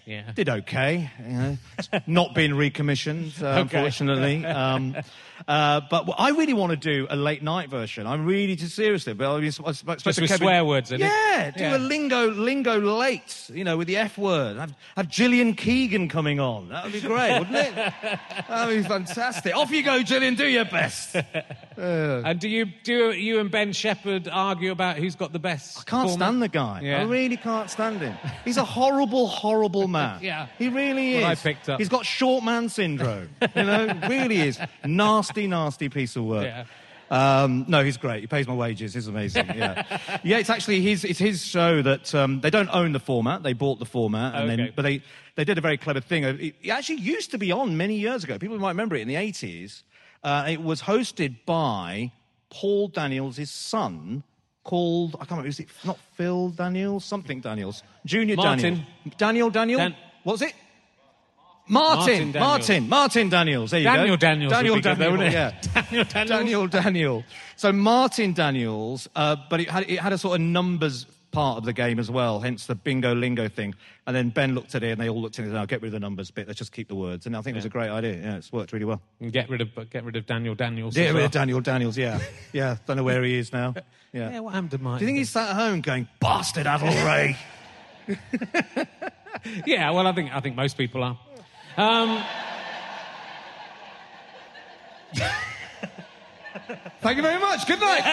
Yeah. Did okay. You know, it's not been recommissioned, uh, Okay. unfortunately. um, uh, but I really want to do a late night version. I'm really seriously. But I mean, I spoke Just to with Kevin- swear words in it? Yeah, do Yeah. a lingo lingo late. You know, with the F word. Have, have Gillian Keegan coming on. That would be great, wouldn't it? That would be fantastic. Off you go, Gillian. Do your best. And do you do you and Ben Shepherd argue about who's got the best? I can't format? stand the guy. Yeah. I really can't stand him. He's a horrible, horrible man. Yeah. He really is. What I picked up. He's got short man syndrome. You know, really is. Nasty, nasty piece of work. Yeah. Um, no, he's great. He pays my wages. He's amazing. Yeah, yeah. It's actually his. It's his show that um, they don't own the format. They bought the format, and Okay. then but they they did a very clever thing. It, it actually used to be on many years ago. People might remember it in the eighties. Uh, it was hosted by Paul Daniels' son, called I can't remember. Is it not Phil Daniels? Something Daniels. Junior Martin. Daniels. Daniel Daniel. Dan- What's it? Martin, Martin Daniels. Martin, Martin Daniels. There you Daniel go. Daniels Daniel would be good, Daniel, though, wouldn't it? yeah. Daniel Daniels. Daniel Daniel. So Martin Daniels, uh, but it had it had a sort of numbers part of the game as well, hence the bingo lingo thing. And then Ben looked at it, and they all looked at it and said, "Oh, get rid of the numbers bit. Let's just keep the words." And I think it was a great idea. Yeah, it's worked really well. And get rid of get rid of Daniel Daniels. Get as rid well. of Daniel Daniels. Yeah, yeah. Don't know where he is now. Yeah. Yeah, what happened to Martin? Do you think he's sat at home going, "Bastard, Adol Ray"? Yeah, well, I think I think most people are. Um, Thank you very much. Good night.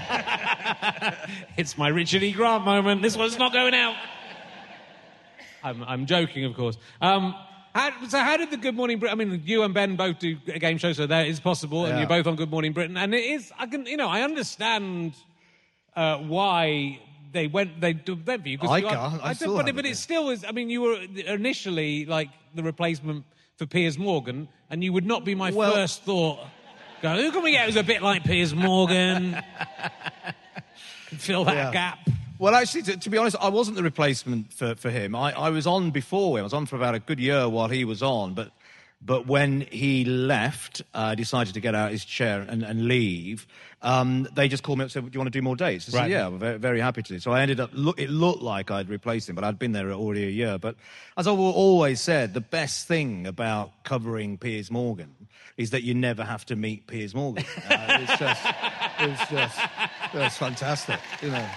it's my Richard E. Grant moment. This one's not going out. I'm, I'm joking, of course. Um, how, so how did the Good Morning Britain... I mean, you and Ben both do a game show, so that is possible, and Yeah. you're both on Good Morning Britain. And it is... I can, you know, I understand uh, why they went they d- went for you. 'cause I you are- can't. I I still don't, but, haven't, but yeah. it still is... I mean, you were initially, like, the replacement for Piers Morgan, and you would not be my Well- first thought... Go, who can we get who's a bit like Piers Morgan? Fill that Yeah. gap. Well, actually, to, to be honest, I wasn't the replacement for, for him. I, I was on before him. I was on for about a good year while he was on. But but when he left, uh, decided to get out of his chair and, and leave, um, they just called me up and said, "Do you want to do more dates?" I said, Right. "Yeah, I'm very, very happy to." So I ended up, look, it looked like I'd replaced him, but I'd been there already a year. But as I've always said, the best thing about covering Piers Morgan is that you never have to meet Piers Morgan. Uh, it's just, it's just, it's fantastic, you know.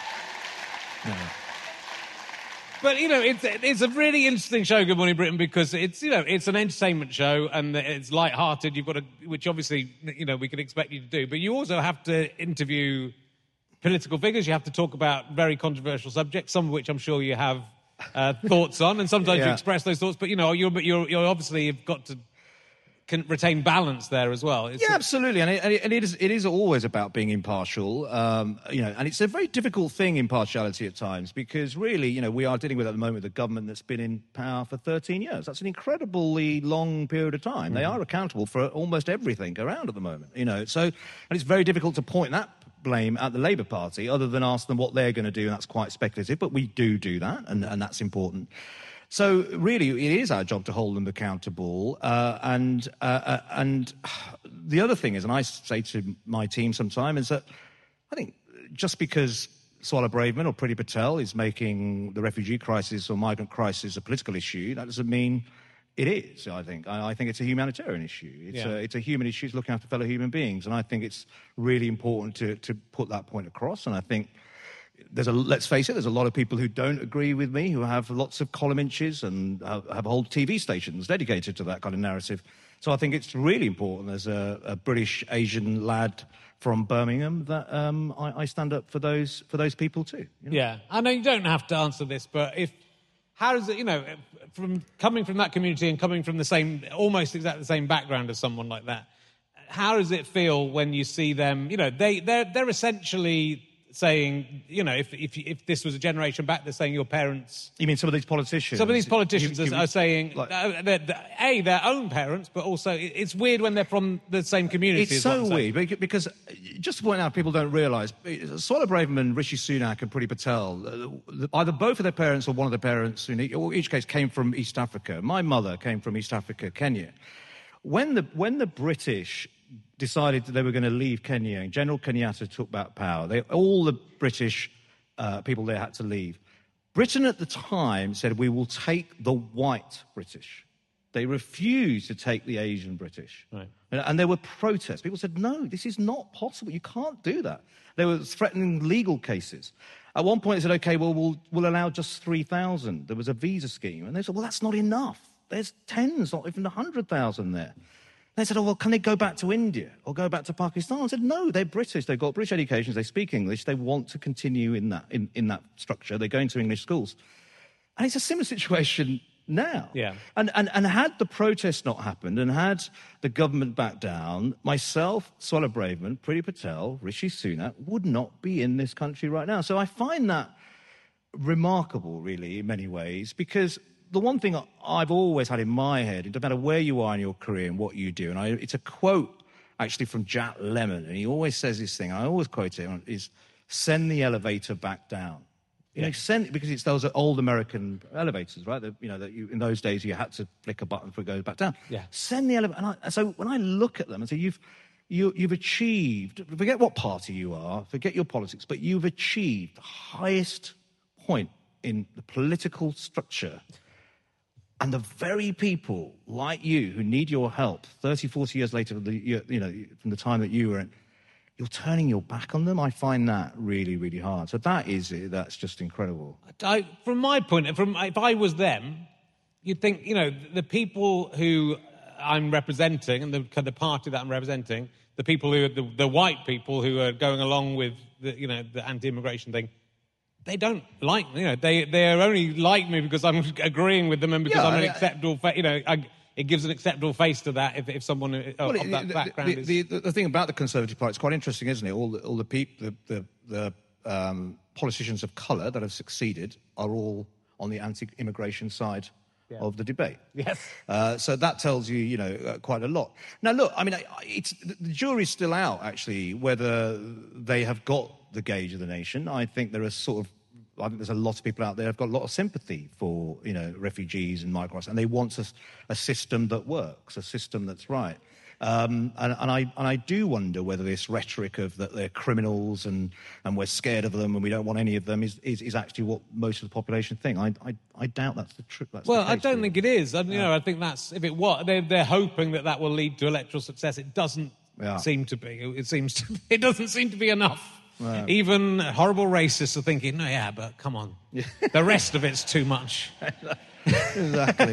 But, you know, it's, it's a really interesting show, Good Morning Britain, because it's, you know, it's an entertainment show and it's light-hearted. You've got to, which obviously, you know, we can expect you to do. But you also have to interview political figures. You have to talk about very controversial subjects, some of which I'm sure you have uh, thoughts on. And sometimes you Yeah. express those thoughts. But, you know, you're, you're, you're obviously you've got to can retain balance there as well. It's Yeah, a- absolutely, and, it, and, it, and it is it is always about being impartial, um, you know, and it's a very difficult thing, impartiality at times, because really, you know, we are dealing with at the moment a government that's been in power for thirteen years. That's an incredibly long period of time. They are accountable for almost everything around at the moment, you know. So, and it's very difficult to point that blame at the Labour Party, other than ask them what they're going to do, and that's quite speculative. But we do do that, and, and that's important. So really, it is our job to hold them accountable. Uh, and uh, uh, and the other thing is, and I say to my team sometimes, is that I think just because Swallow Braverman or Priti Patel is making the refugee crisis or migrant crisis a political issue, that doesn't mean it is. I think I, I think it's a humanitarian issue. It's, Yeah. a, it's a human issue. It's looking after fellow human beings, and I think it's really important to to put that point across. And I think. There's a, let's face it, there's a lot of people who don't agree with me, who have lots of column inches and have, have whole T V stations dedicated to that kind of narrative. So I think it's really important as a, a British Asian lad from Birmingham that um, I, I stand up for those for those people too. You know? Yeah, I know you don't have to answer this, but if how does it, you know, from coming from that community and coming from the same, almost exactly the same background as someone like that, how does it feel when you see them? You know, they they're they're essentially saying, you know, if if if this was a generation back, they're saying your parents. You mean some of these politicians? Some of these politicians You- you- are, are saying, like- uh, they're, they're, A, their own parents, but also it- it's weird when they're from the same community. It's is what so I'm saying. weird bec- because, uh, just to point out, people don't realise, Swallow Braverman, Rishi Sunak and Priti Patel, uh, either both of their parents or one of their parents, in each, or each case, came from East Africa. My mother came from East Africa, Kenya. When the, when the British decided that they were going to leave Kenya, and General Kenyatta took back power, they, all the British uh, people there had to leave. Britain at the time said, we will take the white British. They refused to take the Asian British. Right. And, and there were protests. People said, no, this is not possible. You can't do that. They were threatening legal cases. At one point, they said, OK, well, we'll, we'll allow just three thousand. There was a visa scheme. And they said, well, that's not enough. There's tens, not even one hundred thousand there. They said, oh, well, can they go back to India or go back to Pakistan? I said, no, they're British. They've got British educations. They speak English. They want to continue in that, in, in that structure. They go into English schools. And it's a similar situation now. Yeah. And, and, and had the protest not happened and had the government backed down, myself, Suella Braverman, Priti Patel, Rishi Sunak would not be in this country right now. So I find that remarkable, really, in many ways, because the one thing I've always had in my head, it doesn't matter where you are in your career and what you do, and I, it's a quote actually from Jack Lemmon, and he always says this thing, I always quote it, is send the elevator back down. You yeah. know, send, because it's those old American elevators, right? That, you know, that you, in those days you had to flick a button for it goes back down. Yeah. Send the elevator. And, I, and so when I look at them and say, you've, you, you've achieved, forget what party you are, forget your politics, but you've achieved the highest point in the political structure. And the very people like you who need your help thirty, forty years later, the, you know, from the time that you were in, you're turning your back on them. I find that really, really hard. So that is it. That's just incredible. I, from my point, from if I was them, you'd think, you know, the people who I'm representing and the, the party that I'm representing, the people who are the, the white people who are going along with the, you know, the anti-immigration thing, they don't like me. You know, they they're only like me because I'm agreeing with them and because Yeah, I'm an I- acceptable, fa- you know. I, It gives an acceptable face to that if, if someone uh, Well, of that the, background the, is... the, the, the thing about the Conservative Party, it's quite interesting, isn't it? All the, all the, peop, the, the, the um, politicians of colour that have succeeded are all on the anti-immigration side yeah. of the debate. Yes. Uh, so that tells you, you know, uh, quite a lot. Now, look, I mean, it's, the jury's still out, actually, whether they have got the gauge of the nation. I think there are sort of I think there's a lot of people out there who've got a lot of sympathy for, you know, refugees and migrants, and they want a, a system that works, a system that's right. Um, and, and, I, and I do wonder whether this rhetoric of that they're criminals and, and we're scared of them and we don't want any of them is, is, is actually what most of the population think. I, I, I doubt that's the truth. Well, I don't think it is. I, you know, I think that's, if it was, they're, they're hoping that that will lead to electoral success. It doesn't Yeah. seem to be. It seems to, it doesn't seem to be enough. Wow. Even horrible racists are thinking, no, yeah, but come on. The rest of it's too much. Exactly.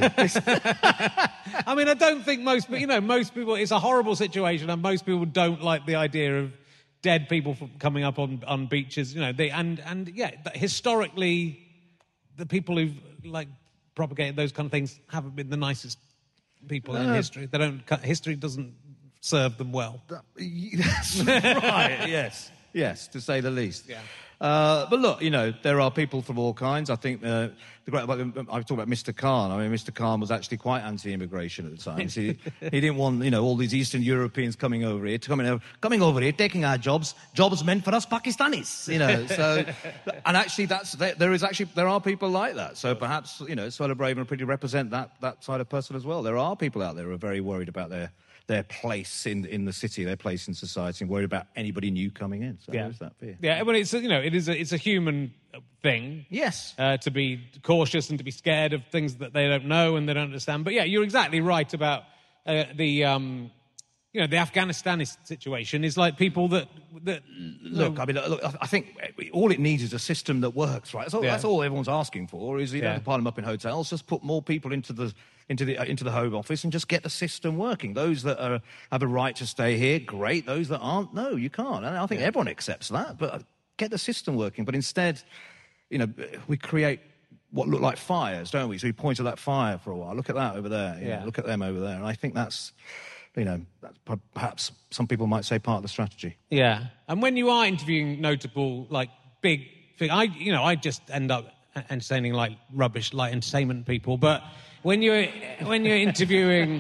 I mean, I don't think most, but you know, most people, it's a horrible situation and most people don't like the idea of dead people from coming up on, on beaches, you know, they, and, and yeah, historically, the people who've, like, propagated those kind of things haven't been the nicest people in Uh, history. They don't, history doesn't serve them well. That's right, yes. Yes, to say the least. Yeah. Uh, but look, you know, there are people from all kinds. I think uh, the great. I've talked about Mister Khan. I mean, Mister Khan was actually quite anti-immigration at the time. So he, he didn't want, you know, all these Eastern Europeans coming over here, coming over, coming over here, taking our jobs, jobs meant for us Pakistanis. You know, so and actually, that's there, there is actually there are people like that. So perhaps you know, Suella Braverman pretty represent that that side of person as well. There are people out there who are very worried about their. their place in in the city, their place in society, and worried about anybody new coming in. So Yeah. there's that fear. Yeah, well, it's a, you know, it is a, it's a human thing. Yes. Uh, to be cautious and to be scared of things that they don't know and they don't understand. But yeah, you're exactly right about uh, the um, you know the Afghanistan situation is like people that that Look, I mean, look, I think all it needs is a system that works, right? That's all, Yeah. that's all everyone's asking for. Is you don't Yeah. have to pile them up in hotels, just put more people into the into the uh, into the Home Office and just get the system working. Those that are, have a right to stay here, great. Those that aren't, no, you can't. And I think Yeah. everyone accepts that. But get the system working. But instead, you know, we create what look like fires, don't we? So we point at that fire for a while. Look at that over there. You Yeah. know, look at them over there. And I think that's, you know, that's per- perhaps some people might say part of the strategy. Yeah, and when you are interviewing notable, like, big fig- I you know, I just end up entertaining, like, rubbish, like, entertainment people, but when you're, when you're interviewing...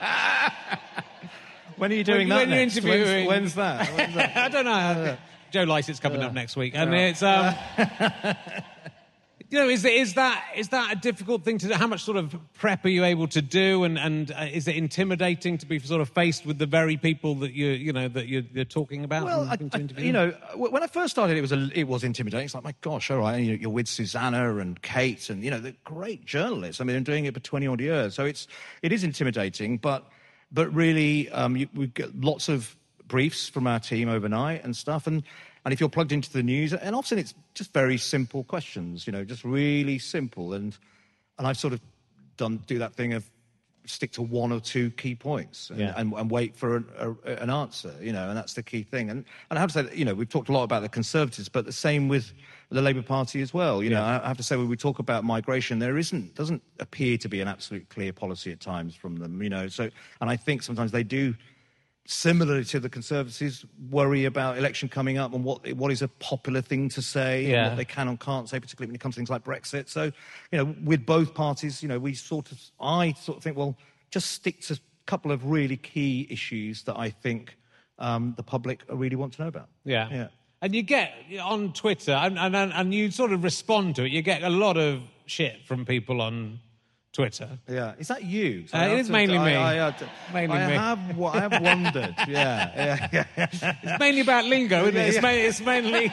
When are you doing when, that when you're next? interviewing... When's, when's that? When's that? I don't know. Joe Lycett's coming up next week, and it's... Um, You know, is, is that is that a difficult thing to do? How much sort of prep are you able to do, and and uh, is it intimidating to be sort of faced with the very people that you you know that you're, you're talking about? Well, I, I, you know, when I first started, it was a, it was intimidating. It's like, my gosh, all right, you know, you're with Susanna and Kate, and you know, they're great journalists. I mean, they're doing it for twenty odd years, so it's it is intimidating. But but really, um, you, we get lots of briefs from our team overnight and stuff, and. And if you're plugged into the news, and often it's just very simple questions, you know, just really simple. And and I've sort of done do that thing of stick to one or two key points and, yeah. and, and wait for an, a, an answer, you know, and that's the key thing. And, and I have to say that, you know, we've talked a lot about the Conservatives, but the same with the Labour Party as well. You yeah. know, I have to say when we talk about migration, there isn't, doesn't appear to be an absolute clear policy at times from them, you know. So, and I think sometimes they do, similarly to the Conservatives, worry about election coming up and what what is a popular thing to say yeah. and what they can and can't say, particularly when it comes to things like Brexit. So, you know, with both parties, you know, we sort of, I sort of think, well, just stick to a couple of really key issues that I think um, the public really want to know about. Yeah. Yeah. And you get, on Twitter, and, and, and you sort of respond to it, you get a lot of shit from people on Twitter. Yeah, is that you? Uh, it is to, mainly I, me. I, I, mainly I me. Have, I have wondered. yeah, yeah, yeah. It's mainly about lingo, isn't it? Yeah, It's, yeah. ma- it's mainly.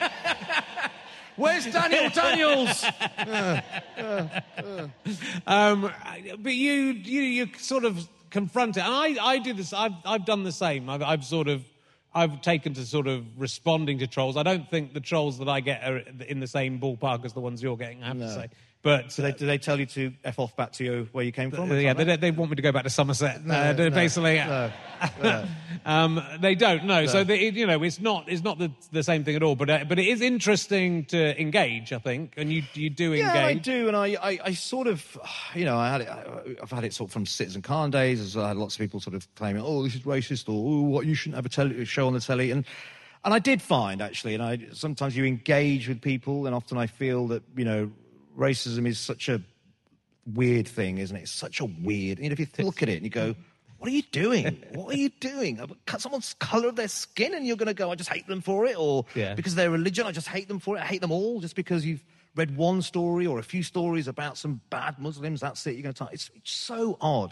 Where's Daniel Daniels? uh, uh, uh. Um, but you, you, you sort of confront it, and I, I do this. I've, I've done the same. I've, I've sort of, I've taken to sort of responding to trolls. I don't think the trolls that I get are in the same ballpark as the ones you're getting. I have no. to say. But do they, do they tell you to F off back to you where you came from? Uh, yeah, they, they want me to go back to Somerset. No, uh, no, basically, no, no. um, they don't. No, No. so they, you know, it's not it's not the, the same thing at all. But uh, but it is interesting to engage, I think, and you you do engage. Yeah, I do, and I, I, I sort of, you know, I had it. I've had it sort of from Citizen Khan days. As I had lots of people sort of claiming, "Oh, this is racist," or "Oh, what you shouldn't have a tele- show on the telly." And and I did find actually, and I sometimes you engage with people, and often I feel that you know. Racism is such a weird thing, isn't it? It's such a weird... You know, if you look at it and you go, what are you doing? What are you doing? Cut someone's colour of their skin and you're going to go, I just hate them for it? Or yeah. because of their religion, I just hate them for it? I hate them all just because you've read one story or a few stories about some bad Muslims, that's it, you're going to... T- it's, it's so odd.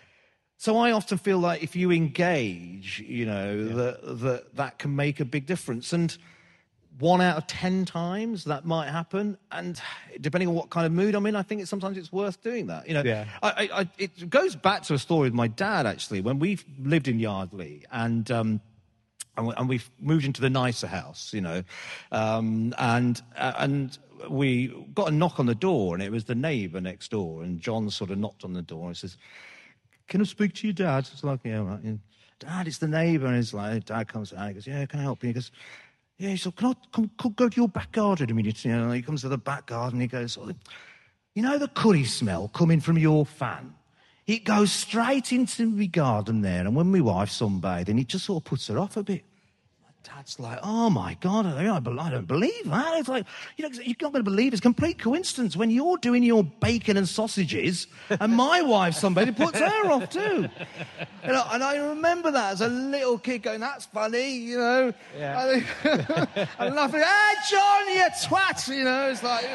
So I often feel like if you engage, you know, yeah. that, that that can make a big difference. And... One out of ten times that might happen, and depending on what kind of mood I'm in, I think it's, sometimes it's worth doing that. You know, yeah. I, I, I, it goes back to a story with my dad actually when we lived in Yardley, and um, and, we, and we've moved into the nicer house, you know, um, and uh, and we got a knock on the door, and it was the neighbour next door, and John sort of knocked on the door and says, "Can I speak to your dad?" It's like, yeah, right. And, Dad, it's the neighbour, and he's like, Dad comes out, and he goes, "Yeah, can I help you?" He goes. Yeah, he said, can I come, come, go to your back garden immediately? You know, he comes to the back garden, he goes, oh, you know the curry smell coming from your fan? It goes straight into my garden there, and when my wife's sunbathing, it just sort of puts her off a bit. My dad's like, oh, my God, I don't, I don't believe that. It's like, you know, you're not going to believe it's a complete coincidence when you're doing your bacon and sausages, and my wife's sunbathing puts her off too. You know, and I remember that as a little kid going, that's funny, you know. Yeah. And laughing, ah, John, you twat, you know. It's like,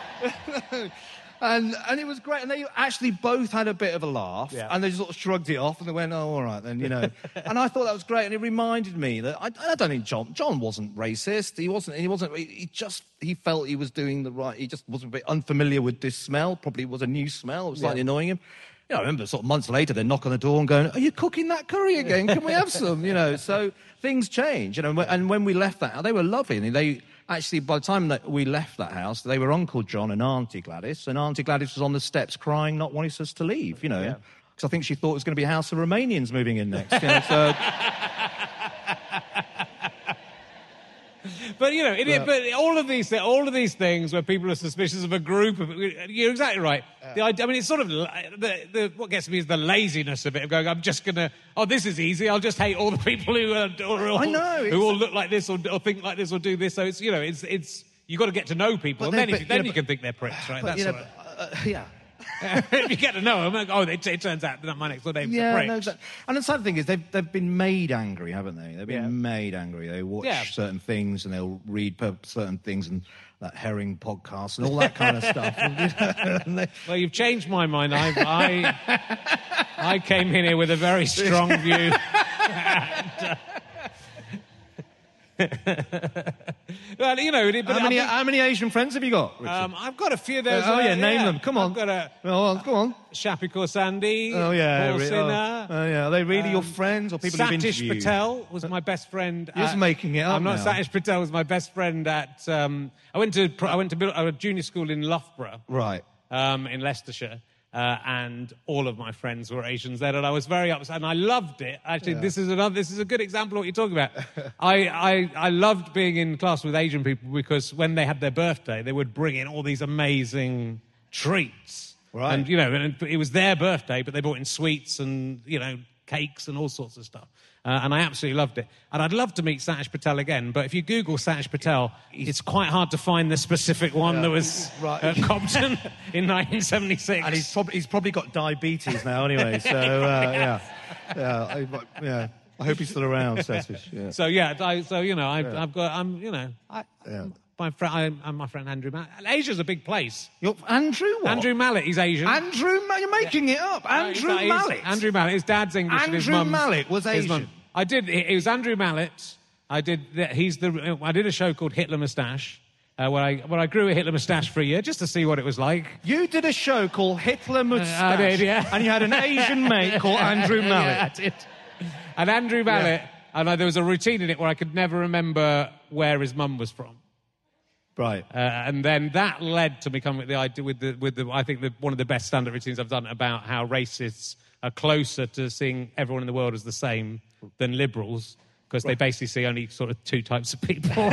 you know. and and it was great. And they actually both had a bit of a laugh. Yeah. And they just sort of shrugged it off and they went, oh, all right then, you know. And I thought that was great. And it reminded me that I, I don't think John John wasn't racist. He wasn't, he wasn't, he, he just, he felt he was doing the right, he just was a bit unfamiliar with this smell. Probably was a new smell. It was slightly yeah. annoying him. You know, I remember sort of months later, they knock on the door and going, are you cooking that curry again? Can we have some? You know, so things change. You know, and when we left that, they were lovely. And they actually, by the time that we left that house, they were Uncle John and Auntie Gladys. And Auntie Gladys was on the steps crying, not wanting us to leave, you know. Because yeah. I think she thought it was going to be a house of Romanians moving in next. You know, so... But you know, it, yeah. but all of these, all of these things where people are suspicious of a group of, you're exactly right. Yeah. The idea, I mean, it's sort of the, the what gets me is the laziness of it. Of going, I'm just gonna, oh, this is easy. I'll just hate all the people who are, or, or, I know, who all look like this or, or think like this or do this. So it's, you know, it's it's you got to get to know people, but and then, but, if, then you, know, you can think they're pricks, right? But, That's you know, right. uh, yeah. if you get to know them, like, oh, it, it turns out that my next door neighbour's a Yeah, prick. no, exactly. And the sad thing is, they've they've been made angry, haven't they? They've been Yeah. made angry. They watch Yeah. certain things and they'll read per- certain things and that herring podcast and all that kind of stuff. And, you know, and they, Well, you've changed my mind. I, I, I came in here with a very strong view. And, uh, well, you know, but how many I think- how many Asian friends have you got, Richard? Um, I've got a few. There's, oh uh, yeah, name them. Come on. I've got a Go on, go on. Shapi Korsandi. Oh yeah, Paul re- Sinha. oh, oh, yeah. Are they really your um, friends or people you've Satish interviewed? Patel was my best friend. You're just at- making it up I'm not now. Satish Patel was my best friend at. Um, I went to I went to middle- a junior school in Loughborough, Right. um, in Leicestershire. Uh, and all of my friends were Asians then, and I was very upset, and I loved it. Actually, Yeah. this is another. This is a good example of what you're talking about. I, I I loved being in class with Asian people because when they had their birthday, they would bring in all these amazing treats. Right. And you know, and it was their birthday, but they brought in sweets and you know cakes and all sorts of stuff. Uh, and I absolutely loved it. And I'd love to meet Satish Patel again, but if you Google Satish Patel, it's quite hard to find the specific one Yeah. that was Right. at Compton in nineteen seventy-six. And he's probably he's probably got diabetes now anyway. So uh, yeah, yeah, I, yeah. I hope he's still around, Satish. Yeah. So yeah, I, so you know, I, I've got, I'm, you know, I, Yeah. my friend, I, I'm my friend Andrew Mallet. Asia's a big place. You're, Andrew what? Andrew Mallet, he's Asian. Andrew, Ma- you're making it up. No, Andrew he's- he's- Mallet. Andrew Mallet. His dad's English. and his Andrew mum's- Mallet was his mum- Asian. I did. It was Andrew Mallet. I did. He's the. I did a show called Hitler Moustache, uh, where I where I grew a Hitler moustache for a year just to see what it was like. You did a show called Hitler Moustache. I did, yeah. And you had an Asian mate called Andrew Mallet. Yeah, I did. And Andrew Mallet, and I, there was a routine in it where I could never remember where his mum was from. Right. Uh, and then that led to me coming with the idea, with the, with the, I think the, one of the best stand-up routines I've done about how racists are closer to seeing everyone in the world as the same than liberals, because they basically see only sort of two types of people.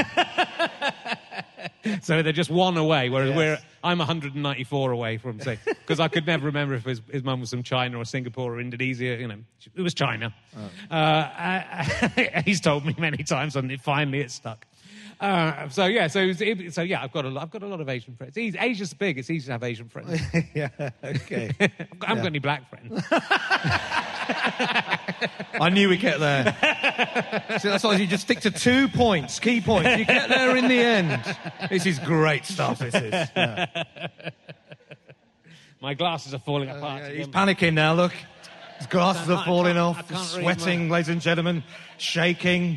So they're just one away, whereas Yes. we're, I'm one hundred ninety-four away from, say, because I could never remember if his, his mum was from China or Singapore or Indonesia, you know. It was China. Oh. Uh, he's told me many times, and it, finally it stuck. Uh, so yeah, so it, so yeah, I've got a lot, I've got a lot of Asian friends. Easy, Asia's big; it's easy to have Asian friends. yeah. Okay. I haven't got any black friends. I knew we'd get there. See, that's why you just stick to two points, key points. You get there in the end. This is great stuff. This is. Yeah. My glasses are falling apart. Yeah, he's again. panicking now. Look, his glasses I are can't- falling I off. can't- I He's can't read sweating, my- ladies and gentlemen, shaking.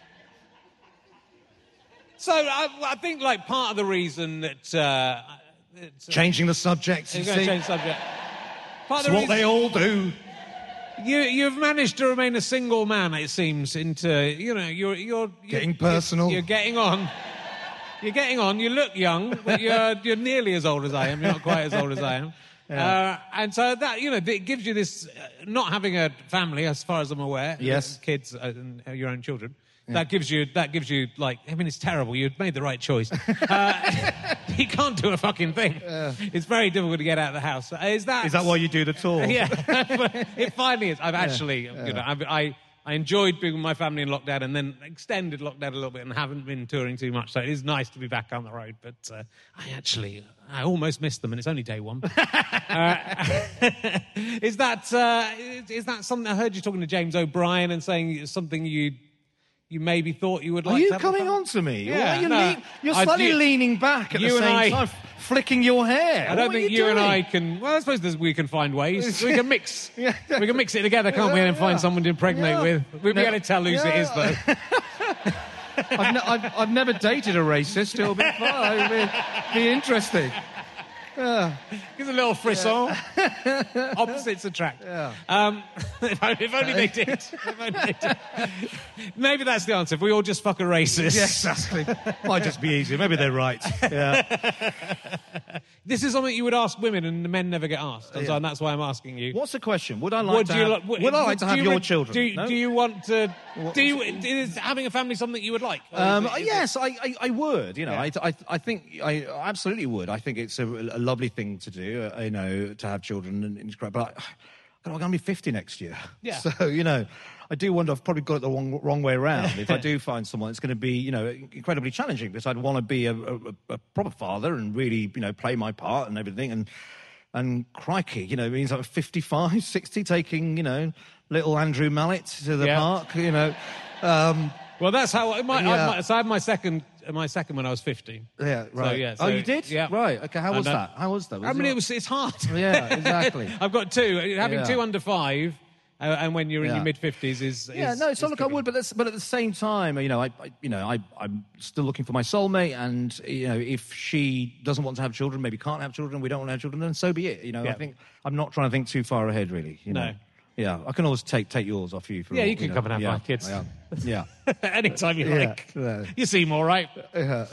So I, I think like part of the reason that uh, it's, uh, Changing the subject. You you're going to see, change subject. Part of it's the what reason they all do. you you've managed to remain a single man. It seems into you know you're you're, you're Getting personal. You're, you're getting on. You're getting on. You look young, but you're you're nearly as old as I am. You're not quite as old as I am. Uh, and so that you know it gives you this uh, not having a family, as far as I'm aware. Yes. kids uh, and uh, your own children. That gives you, that gives you, like, I mean, it's terrible. You'd made the right choice. Uh, you can't do a fucking thing. It's very difficult to get out of the house. Uh, Is that... Is that why you do the tour? Yeah. It finally is. I've actually, you know, I've, I, I enjoyed being with my family in lockdown and then extended lockdown a little bit and haven't been touring too much. So it is nice to be back on the road. But uh, I actually, I almost missed them and it's only day one. uh, is that, uh, is, is that something, I heard you talking to James O'Brien and saying it's something you you maybe thought you would like Are to you have a coming family? on to me? Yeah, Why are you no. lean- you're I- slightly you- leaning back at the you same and I- time, flicking your hair. I don't What think are you, you and doing? I can. Well, I suppose there's, we can find ways. We can mix. Yeah. We can mix it together, can't we? And then Yeah. find someone to impregnate Yeah. with. We'll be No. able to tell whose it is, Yeah. though. I've, ne- I've, I've never dated a racist. It'll be fun. It'll be, be interesting. Gives a little frisson. Opposites attract. Yeah. Um, if, only, if only they did. If only they did. Maybe that's the answer. If we all just fuck a racist. Yes, exactly. Might just be easier. Maybe they're right. Yeah. This is something you would ask women, and the men never get asked. And, so, and that's why I'm asking you. What's the question? Would I like Would to you have, li- would- would I like to do have you your re- children? Do, No? do you want to? What- Do you? Is having a family something you would like? Or Um, is it- is yes, I, I, I would. You know, Yeah. I, I, I think I absolutely would. I think it's a, a lovely thing to do. Uh, you know, to have children, and it's great. But I, God, I'm going to be fifty next year. Yeah. So you know, I do wonder. I've probably got it the wrong, wrong way around. If I do find someone, it's going to be you know incredibly challenging because I'd want to be a, a, a proper father and really you know play my part and everything. And And crikey, you know, it means I'm fifty-five, sixty, taking, you know, little Andrew Mallet to the Yeah. park, you know. Um, Well, that's how I, my, Yeah. I, my, so I had my second, my second when I was fifty. yeah, right. So, yeah, oh, so- you did? yeah. Right. Okay. How was And, uh, that? How was that? I mean, it was it's hard. Yeah, exactly. I've got two. Having Yeah. two under five, uh, and when you're in Yeah. your mid fifties is, Yeah, is no, it's not is like I tricky. would, but that's, but at the same time, you know, I, I you know, I, I'm still looking for my soulmate, and you know, if she doesn't want to have children, maybe can't have children, we don't want to have children, then so be it. You know, Yeah. I think I'm not trying to think too far ahead, really. You No. know? Yeah, I can always take take yours off you. For Yeah, all, you can know. come and have yeah, my kids. Yeah, yeah. Anytime you Yeah, like. yeah. You seem all right. Yeah.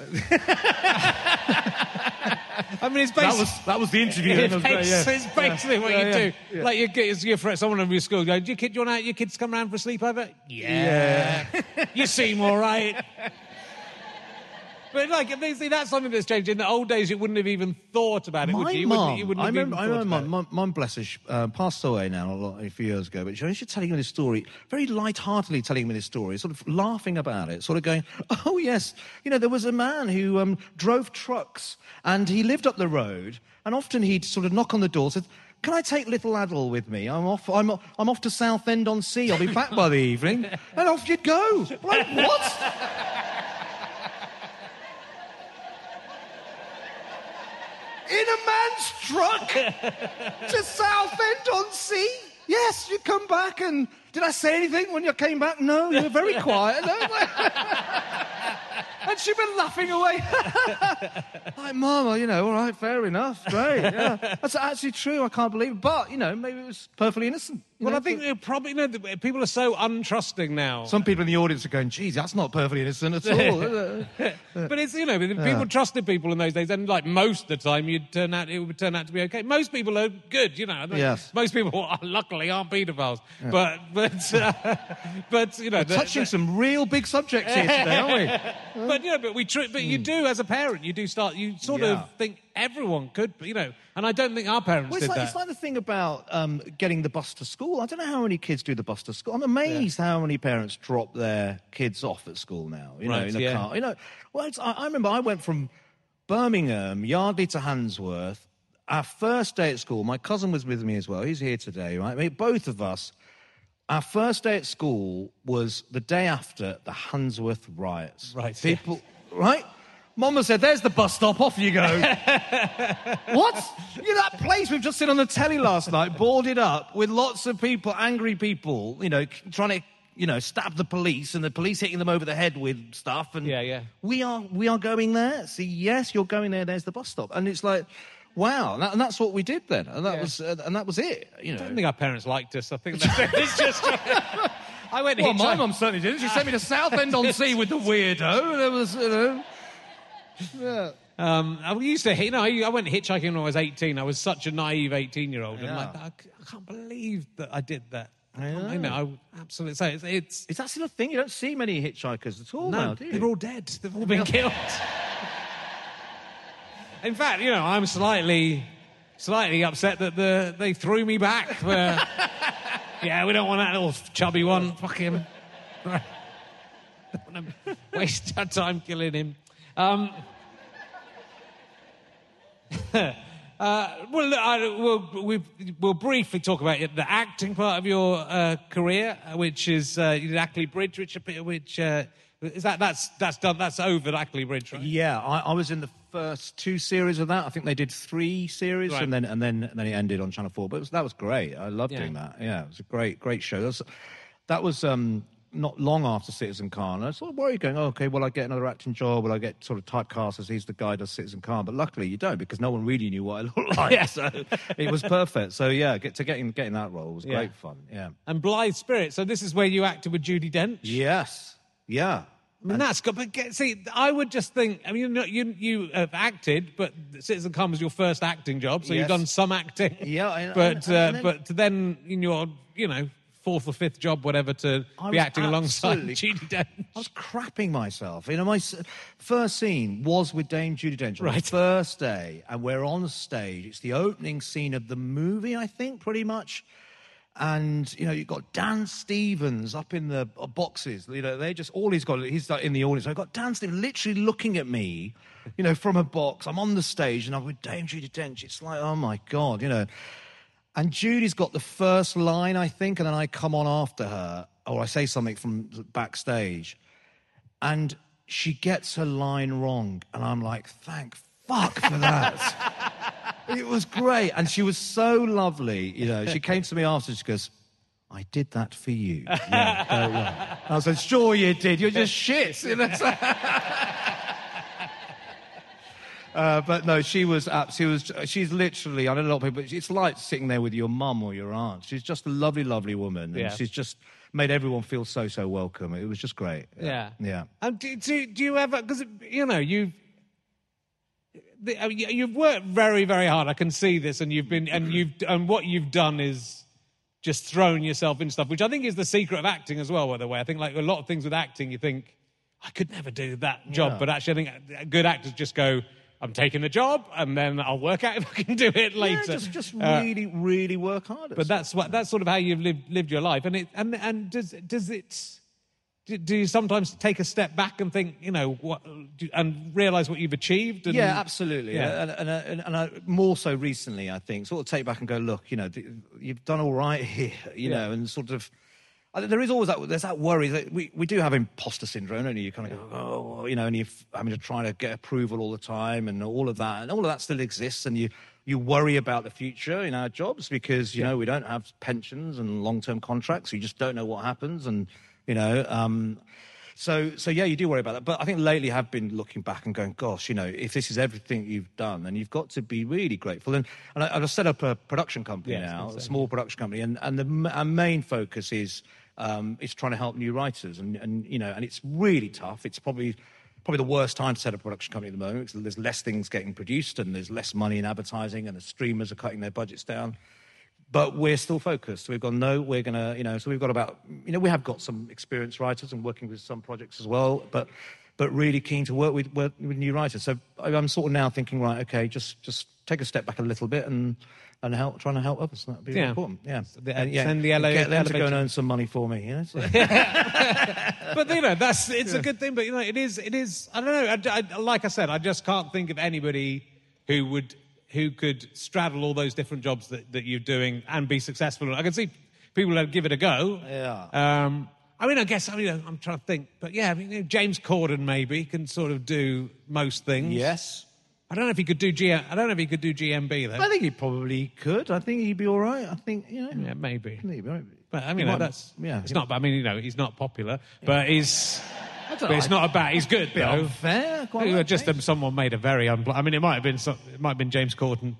I mean, it's That basically. was that was the interview. It's, That was great, yeah. it's basically what Yeah, you yeah, do. yeah. Like you get your friend, someone of your school go, "Do your kid, do you want out, your kids come round for a sleepover?" Yeah. You seem all right. But like, see, that's something that's changed. In the old days, you wouldn't have even thought about it, would My you? You mum, wouldn't, you wouldn't I have remember, even I thought remember about my it. mum, bless her, she, uh, passed away now a, lot, a few years ago, but she was telling me this story, very light-heartedly telling me this story, sort of laughing about it, sort of going, oh, yes, you know, there was a man who um, drove trucks, and he lived up the road, and often he'd sort of knock on the door, said, can I take little Adel with me? I'm off, I'm, I'm off to Southend-on-Sea. I'll be back by the evening. And off you'd go. Like, what? In a man's truck to Southend-on-Sea? Yes, you come back and... Did I say anything when you came back? No, you were very quiet. No. And she'd been laughing away. Like, Mama, you know, all right, fair enough, great, yeah. That's actually true, I can't believe it. But, you know, maybe it was perfectly innocent. you Well, know, I think but- they're probably, you know, the- people are so untrusting now. Some people in the audience are going, geez, that's not perfectly innocent at all. is it?" But it's, you know, people trusted people in those days, and like most of the time, you'd turn out it would turn out to be okay. Most people are good, you know. I think Yes. Most people, luckily, aren't paedophiles, but but uh, but you know, We're the- touching the- some real big subjects here today, aren't we? But you know, but we, tr- but you do as a parent, you do start, you sort Yeah. of think everyone could, you know, and I don't think our parents Well, it's did like, that. it's like the thing about um, getting the bus to school. I don't know how many kids do the bus to school. I'm amazed how many parents drop their kids off at school now, you know, Right, in a yeah. car. You know, well, it's, I, I remember I went from Birmingham, Yardley to Handsworth. Our first day at school, my cousin was with me as well. He's here today, right? I mean, both of us. Our first day at school was the day after the Handsworth riots. Right, People, right? Mama said, there's the bus stop, off you go. What? You know, that place we've just seen on the telly last night, boarded up with lots of people, angry people, you know, trying to, you know, stab the police and the police hitting them over the head with stuff. And Yeah, yeah. we are, we are going there. See, yes, you're going there, there's the bus stop. And it's like, wow. And, that, and that's what we did then. And that Yeah. was, uh, and that was it, you I know. don't think our parents liked us. I think that, it's just. I went. Well, my hitchhiking- mum certainly didn't. She sent me to Southend-on-Sea with the weirdo. There was, you know... Yeah. Um, I used to, you know, I, I went hitchhiking when I was eighteen. I was such a naive eighteen-year-old, and Yeah. like, I, c- I can't believe that I did that. I I know, I absolutely. So it's, it's Is that still a thing? You don't see many hitchhikers at all now, no, do you? they're all dead. They've all been killed. In fact, you know, I'm slightly, slightly upset that the they threw me back. For, yeah, we don't want that little chubby one. Fuck him. Don't want to waste our time killing him. Um, uh, well, look, I, we'll, we, we'll briefly talk about the acting part of your uh, career, which is uh, you did Ackley Bridge, which, which uh, is that that's that's done that's over at Ackley Bridge, right? Yeah, I, I was in the first two series of that. I think they did three series, Right. and then and then and then it ended on Channel Four. But it was, that was great. I loved Yeah. doing that. Yeah, it was a great great show. That was, that was um, not long after Citizen Khan. I was sort of worried, going, oh, okay, will I get another acting job? Will I get sort of typecast as he's the guy who does Citizen Khan? But luckily you don't, because no one really knew what I looked like. Yeah. So it was perfect. So yeah, get to getting getting that role was Yeah. great fun. Yeah. And Blithe Spirit. So this is where you acted with Judi Dench. Yes. Yeah. I mean, that's good. But get, see, I would just think. I mean, you know, you you have acted, but Citizen Khan was your first acting job, so Yes. you've done some acting. Yeah, I- but and- uh, and then- but then in your you know fourth or fifth job, whatever, to I be was acting alongside absolutely- Judi Dench. I was crapping myself. You know, my s- first scene was with Dame Judi Dench on Right. the first day, and we're on stage. It's the opening scene of the movie, I think, pretty much. And, you know, you've got Dan Stevens up in the boxes. You know, they just, all he's got, he's like in the audience. I've got Dan Stevens literally looking at me, you know, from a box. I'm on the stage and I'm with Dame Judi Dench. It's like, oh, my God, you know. And Judy's got the first line, I think, and then I come on after her, or I say something from backstage. And she gets her line wrong. And I'm like, thank fuck for that. It was great. And she was so lovely, you know. She came to me after, she goes, I did that for you. Yeah, very well. I said, sure you did. You're just shit. You know? uh, but no, she was, uh, she was, she's literally, I don't know a lot of people, it's like sitting there with your mum or your aunt. She's just a lovely, lovely woman. And yeah. she's just made everyone feel so, so welcome. It was just great. Yeah. Yeah. And do, do, do you ever, because, you know, you've, you've worked very, very hard. I can see this, and you've been, and you've, and what you've done is just thrown yourself into stuff, which I think is the secret of acting as well. By the way, I think like a lot of things with acting, you think I could never do that job, Yeah. but actually, I think good actors just go, I'm taking the job, and then I'll work out if I can do it later. Yeah, just, just Uh, really, really work hard. At but that's stuff. what that's sort of how you've lived lived your life, and it and and does does it. Do, do you sometimes take a step back and think, you know, what, do, and realise what you've achieved? And, yeah, absolutely. Yeah. And, and, and, and I, more so recently, I think, sort of take back and go, look, you know, th- you've done all right here, you Yeah. know, and sort of, I, there is always that, there's that worry that we, we do have imposter syndrome, don't you? You kind of go, oh, you know, and you're having to try to get approval all the time and all of that, and all of that still exists, and you, you worry about the future in our jobs because, you Yeah. know, we don't have pensions and long-term contracts, so you just don't know what happens, and, you know, um, So, so yeah, you do worry about that. But I think lately I've been looking back and going, gosh, you know, if this is everything you've done, then you've got to be really grateful. And, and I, I've set up a production company Yes, now, that's a it. small production company, and, and the, our main focus is um, is trying to help new writers. And, and, you know, and it's really tough. It's probably probably the worst time to set up a production company at the moment because there's less things getting produced and there's less money in advertising and the streamers are cutting their budgets down. But we're still focused. We've gone, no, we're going to, you know, so we've got about, you know, we have got some experienced writers and working with some projects as well, but but really keen to work with work with new writers. So I'm sort of now thinking, right, okay, just just take a step back a little bit and and help, trying to help others. That'd be Yeah. important. Yeah. The- And, yeah. send the ele- Get them to go and elevator. earn some money for me, you know? So- But you know, that's it's a good thing. But you know, it is it is. I don't know. I, I, like I said, I just can't think of anybody who would who could straddle all those different jobs that, that you're doing and be successful. I can see people that give it a go. Yeah. Um, I mean, I guess I mean I'm trying to think, but yeah, I mean, you know, James Corden maybe can sort of do most things. Yes. I don't know if he could do G. I don't know if he could do G M B though. I think he probably could. I think he'd be all right. I think, you know. Yeah, maybe. I think he'd be all right. But I He mean, might- that's yeah. It's not. I mean, you know, he's not popular, but he's. I don't But know, it's I- not about. He's good bit though. unfair. Quite Well, like just James. um, someone made a very unpl- I mean, it might have been. Some, it might have been James Corden.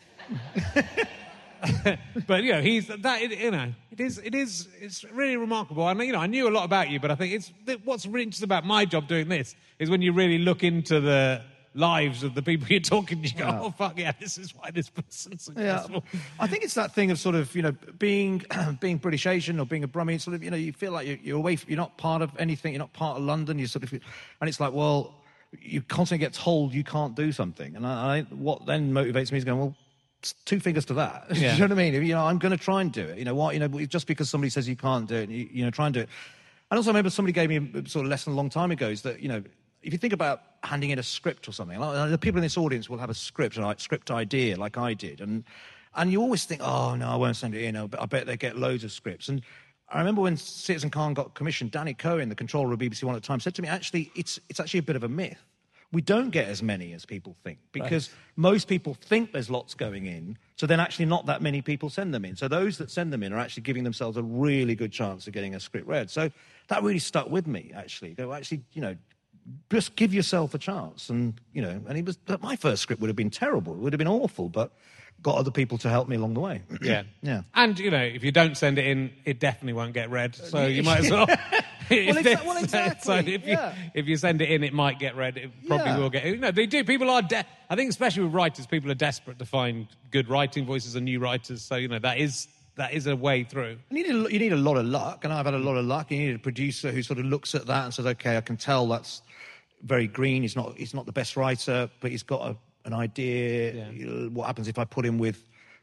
But you know, he's that. It, you know, it is. It is. It's really remarkable. I mean, you know, I knew a lot about you, but I think it's what's really interesting about my job doing this is when you really look into the lives of the people you're talking to. You go, Yeah. oh fuck yeah, this is why this person's Yeah, successful. I think it's that thing of sort of, you know, being being British Asian or being a Brummie. Sort of, you know, you feel like you're, you're away. From, you're not part of anything. You're not part of London. You sort of, and it's like, well, you constantly get told you can't do something, and I, I what then motivates me is going, well, it's two fingers to that. Yeah. You know what I mean? You know, I'm going to try and do it. You know what? You know, just because somebody says you can't do it, you, you know, try and do it. And also, I remember somebody gave me a sort of lesson a long time ago is that, you know, if you think about handing in a script or something, like, the people in this audience will have a script, a script idea like I did, and and you always think, oh, no, I won't send it in. I bet- I bet they get loads of scripts. And I remember when Citizen Khan got commissioned, Danny Cohen, the controller of B B C One at the time, said to me, actually, it's it's actually a bit of a myth. We don't get as many as people think because most people think there's lots going in, so then actually not that many people send them in. So those that send them in are actually giving themselves a really good chance of getting a script read. So that really stuck with me, actually. Go, actually, you know, just give yourself a chance. And, you know, and it was, my first script would have been terrible. It would have been awful, but got other people to help me along the way. Yeah. Yeah. And, you know, if you don't send it in, it definitely won't get read. So you might as well. Well, exa- well, exactly, So if you, yeah. if you send it in, it might get read. It probably Yeah. will get. You know, they do. People are. De- I think, especially with writers, people are desperate to find good writing voices and new writers. So you know, that is that is a way through. You need, a, you need a lot of luck, and I've had a lot of luck. You need a producer who sort of looks at that and says, okay, I can tell that's very green. He's not, he's not the best writer, but he's got a, an idea. Yeah. You know, what happens if I put him with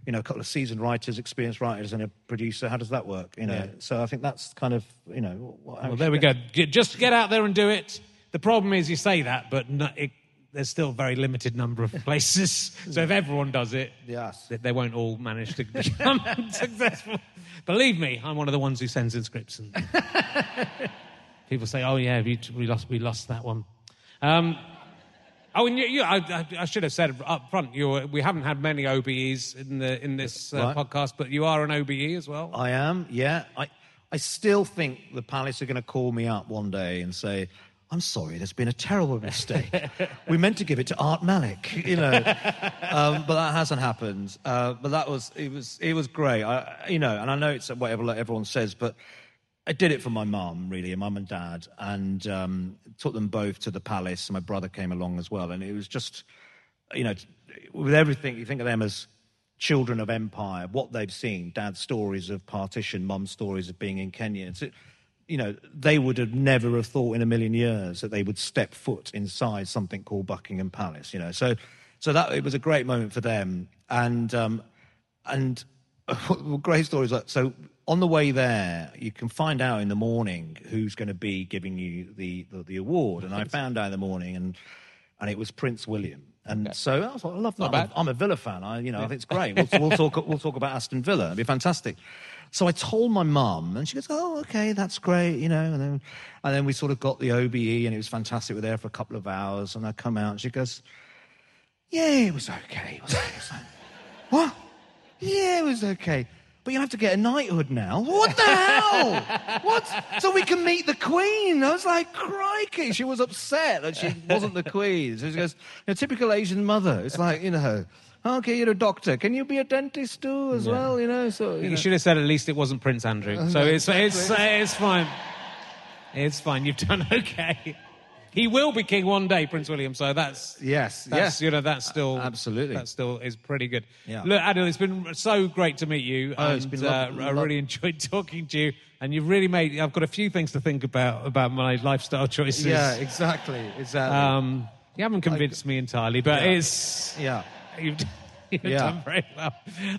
you know, a couple of seasoned writers, experienced writers, and a producer. How does that work? You know, yeah. So I think that's kind of, you know. Well, there we go. Just get out there and do it. The problem is you say that, but no, it, there's still a very limited number of places. So if everyone does it, yes. they, they won't all manage to become successful. Believe me, I'm one of the ones who sends in scripts. And people say, "Oh yeah, we, we lost, we lost that one." Um, Oh, and you, you, I, I should have said up front, you're, we haven't had many O B Es in the in this uh, right. podcast, but you are an O B E as well. I am, yeah. I I still think the Palace are going to call me up one day and say, "I'm sorry, there's been a terrible mistake. We meant to give it to Art Malik," you know. um, but that hasn't happened. Uh, but that was it was it was great. I, you know, and I know it's whatever everyone says, but I did it for my mum, really, mum and dad, and um, took them both to the Palace. My brother came along as well, and it was just, you know, with everything, you think of them as children of empire, what they've seen, dad's stories of partition, mum's stories of being in Kenya. It's, you know, they would have never have thought in a million years that they would step foot inside something called Buckingham Palace, you know. So so that it was a great moment for them. And, um, and great stories. Like, so on the way there, you can find out in the morning who's going to be giving you the, the, the award. And I found out in the morning, and and it was Prince William. And okay. so I was like, I love that. I'm, I'm a Villa fan. I, you know, yeah. I think it's great. We'll, we'll talk. We'll talk about Aston Villa. It'd be fantastic. So I told my mum, and she goes, "Oh, okay, that's great," you know. And then, and then we sort of got the O B E, and it was fantastic. We were there for a couple of hours, and I come out, and she goes, "Yeah, it was okay." It was okay. Like, what? Yeah, it was okay. But you have to get a knighthood now. What the hell? What? So we can meet the Queen. I was like, crikey. She was upset that she wasn't the Queen. So she goes, you know, typical Asian mother. It's like, you know, okay, you're a doctor. Can you be a dentist too as yeah. well? You know, so you, you know. should have said at least it wasn't Prince Andrew. So it's it's it's fine. It's fine. You've done okay. He will be king one day, Prince William. So that's yes, that's, yes. You know, that's still absolutely that still is pretty good. Yeah. Look, Adil, it's been so great to meet you. Oh, and, it's been uh, lovely. I really enjoyed talking to you, and you've really made. I've got a few things to think about about my lifestyle choices. Yeah, exactly, exactly. Um, you haven't convinced like, me entirely, but yeah. it's yeah. You've, You've yeah. done very well.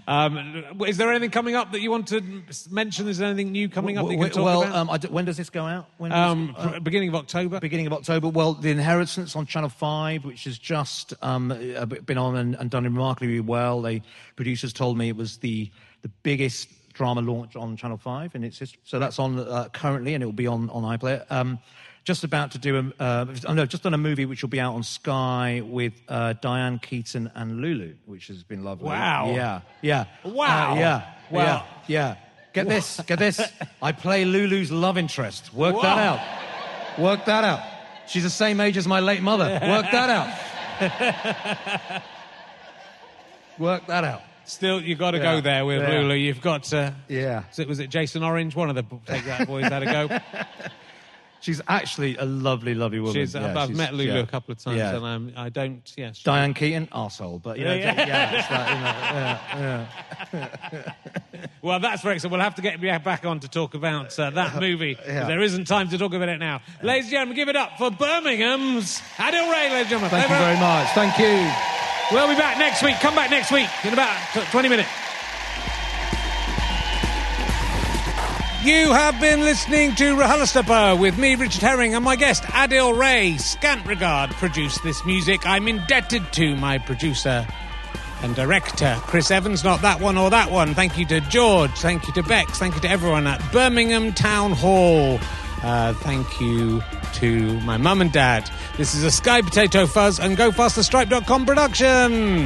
Um, is there anything coming up that you want to mention? Is there anything new coming up that you can talk well, about? Um, I d- when does this go out? When um, does, uh, beginning of October. Beginning of October. Well, The Inheritance on Channel five, which has just um, been on and, and done remarkably well. They producers told me it was the the biggest drama launch on Channel five in its history. So that's on uh, currently, and it will be on on iPlayer. Um, Just about to do a, uh, oh no, just done a movie which will be out on Sky with uh, Diane Keaton and Lulu, which has been lovely. Wow. Yeah, yeah. Wow. Uh, yeah, wow. yeah, yeah. Get this, get this. I play Lulu's love interest. Work wow. that out. Work that out. She's the same age as my late mother. Work that out. Work that out. Still, you've got to yeah. go there with yeah. Lulu. You've got to... Yeah. Was it, was it Jason Orange? One of the Take That boys had a go. She's actually a lovely, lovely woman. She's, yeah, I've she's, met Lulu yeah. a couple of times, yeah. and I'm, I don't. Yeah, Diane Keaton, arsehole, but you know, yeah, yeah. yeah, it's like, you know, yeah, yeah. Well, that's very exciting. We'll have to get back on to talk about uh, that movie. Yeah. There isn't time to talk about it now. Yeah. Ladies and gentlemen, give it up for Birmingham's Adil Ray, ladies and gentlemen. Thank you very much. Thank you. We'll be back next week. Come back next week in about twenty minutes. You have been listening to RHLSTP with me, Richard Herring, and my guest, Adil Ray. Scant Regard produced this music. I'm indebted to my producer and director, Chris Evans, not that one or that one. Thank you to George. Thank you to Bex. Thank you to everyone at Birmingham Town Hall. Uh, thank you to my mum and dad. This is a Sky Potato Fuzz and Go Faster Stripe dot com production.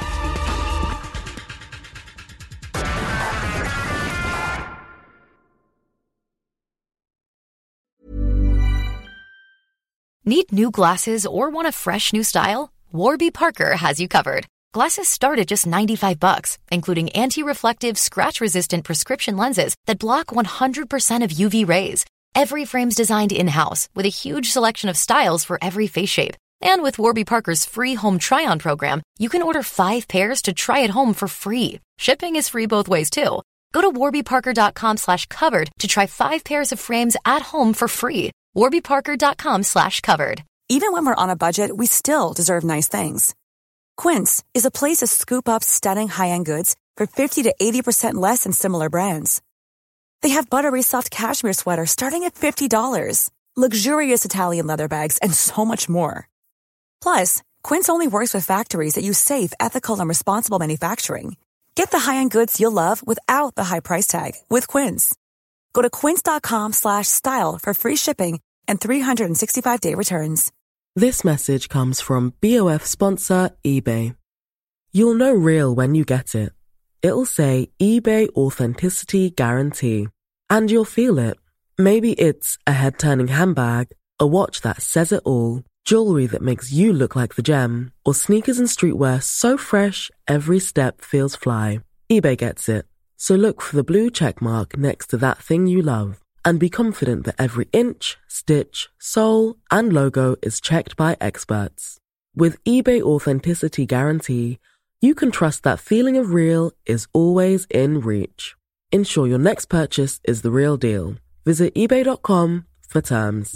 Need new glasses or want a fresh new style? Warby Parker has you covered. Glasses start at just ninety-five bucks, including anti-reflective, scratch-resistant prescription lenses that block one hundred percent of U V rays. Every frame's designed in-house with a huge selection of styles for every face shape. And with Warby Parker's free home try-on program, you can order five pairs to try at home for free. Shipping is free both ways, too. Go to warbyparker.com slash covered to try five pairs of frames at home for free. warbyparker.com slash covered. Even when we're on a budget, we still deserve nice things. Quince is a place to scoop up stunning high-end goods for fifty to eighty percent less than similar brands. They have buttery soft cashmere sweaters starting at fifty dollars, luxurious Italian leather bags, and so much more. Plus, Quince only works with factories that use safe, ethical, and responsible manufacturing. Get the high-end goods you'll love without the high price tag with Quince. Go to quince.com slash style for free shipping and three sixty-five day returns. This message comes from B O F sponsor eBay. You'll know real when you get it. It'll say eBay Authenticity Guarantee. And you'll feel it. Maybe it's a head-turning handbag, a watch that says it all, jewelry that makes you look like the gem, or sneakers and streetwear so fresh every step feels fly. eBay gets it. So look for the blue check mark next to that thing you love and be confident that every inch, stitch, sole, and logo is checked by experts. With eBay Authenticity Guarantee, you can trust that feeling of real is always in reach. Ensure your next purchase is the real deal. Visit ebay dot com for terms.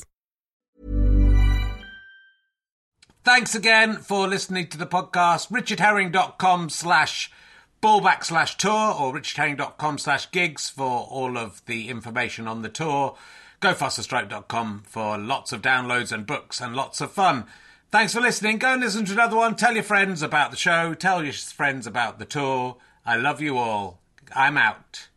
Thanks again for listening to the podcast. richardherring.com slash ballback slash tour or richardherring.com slash gigs for all of the information on the tour. go faster stroke dot com for lots of downloads and books and lots of fun. Thanks for listening. Go and listen to another one. Tell your friends about the show. Tell your friends about the tour. I love you all. I'm out.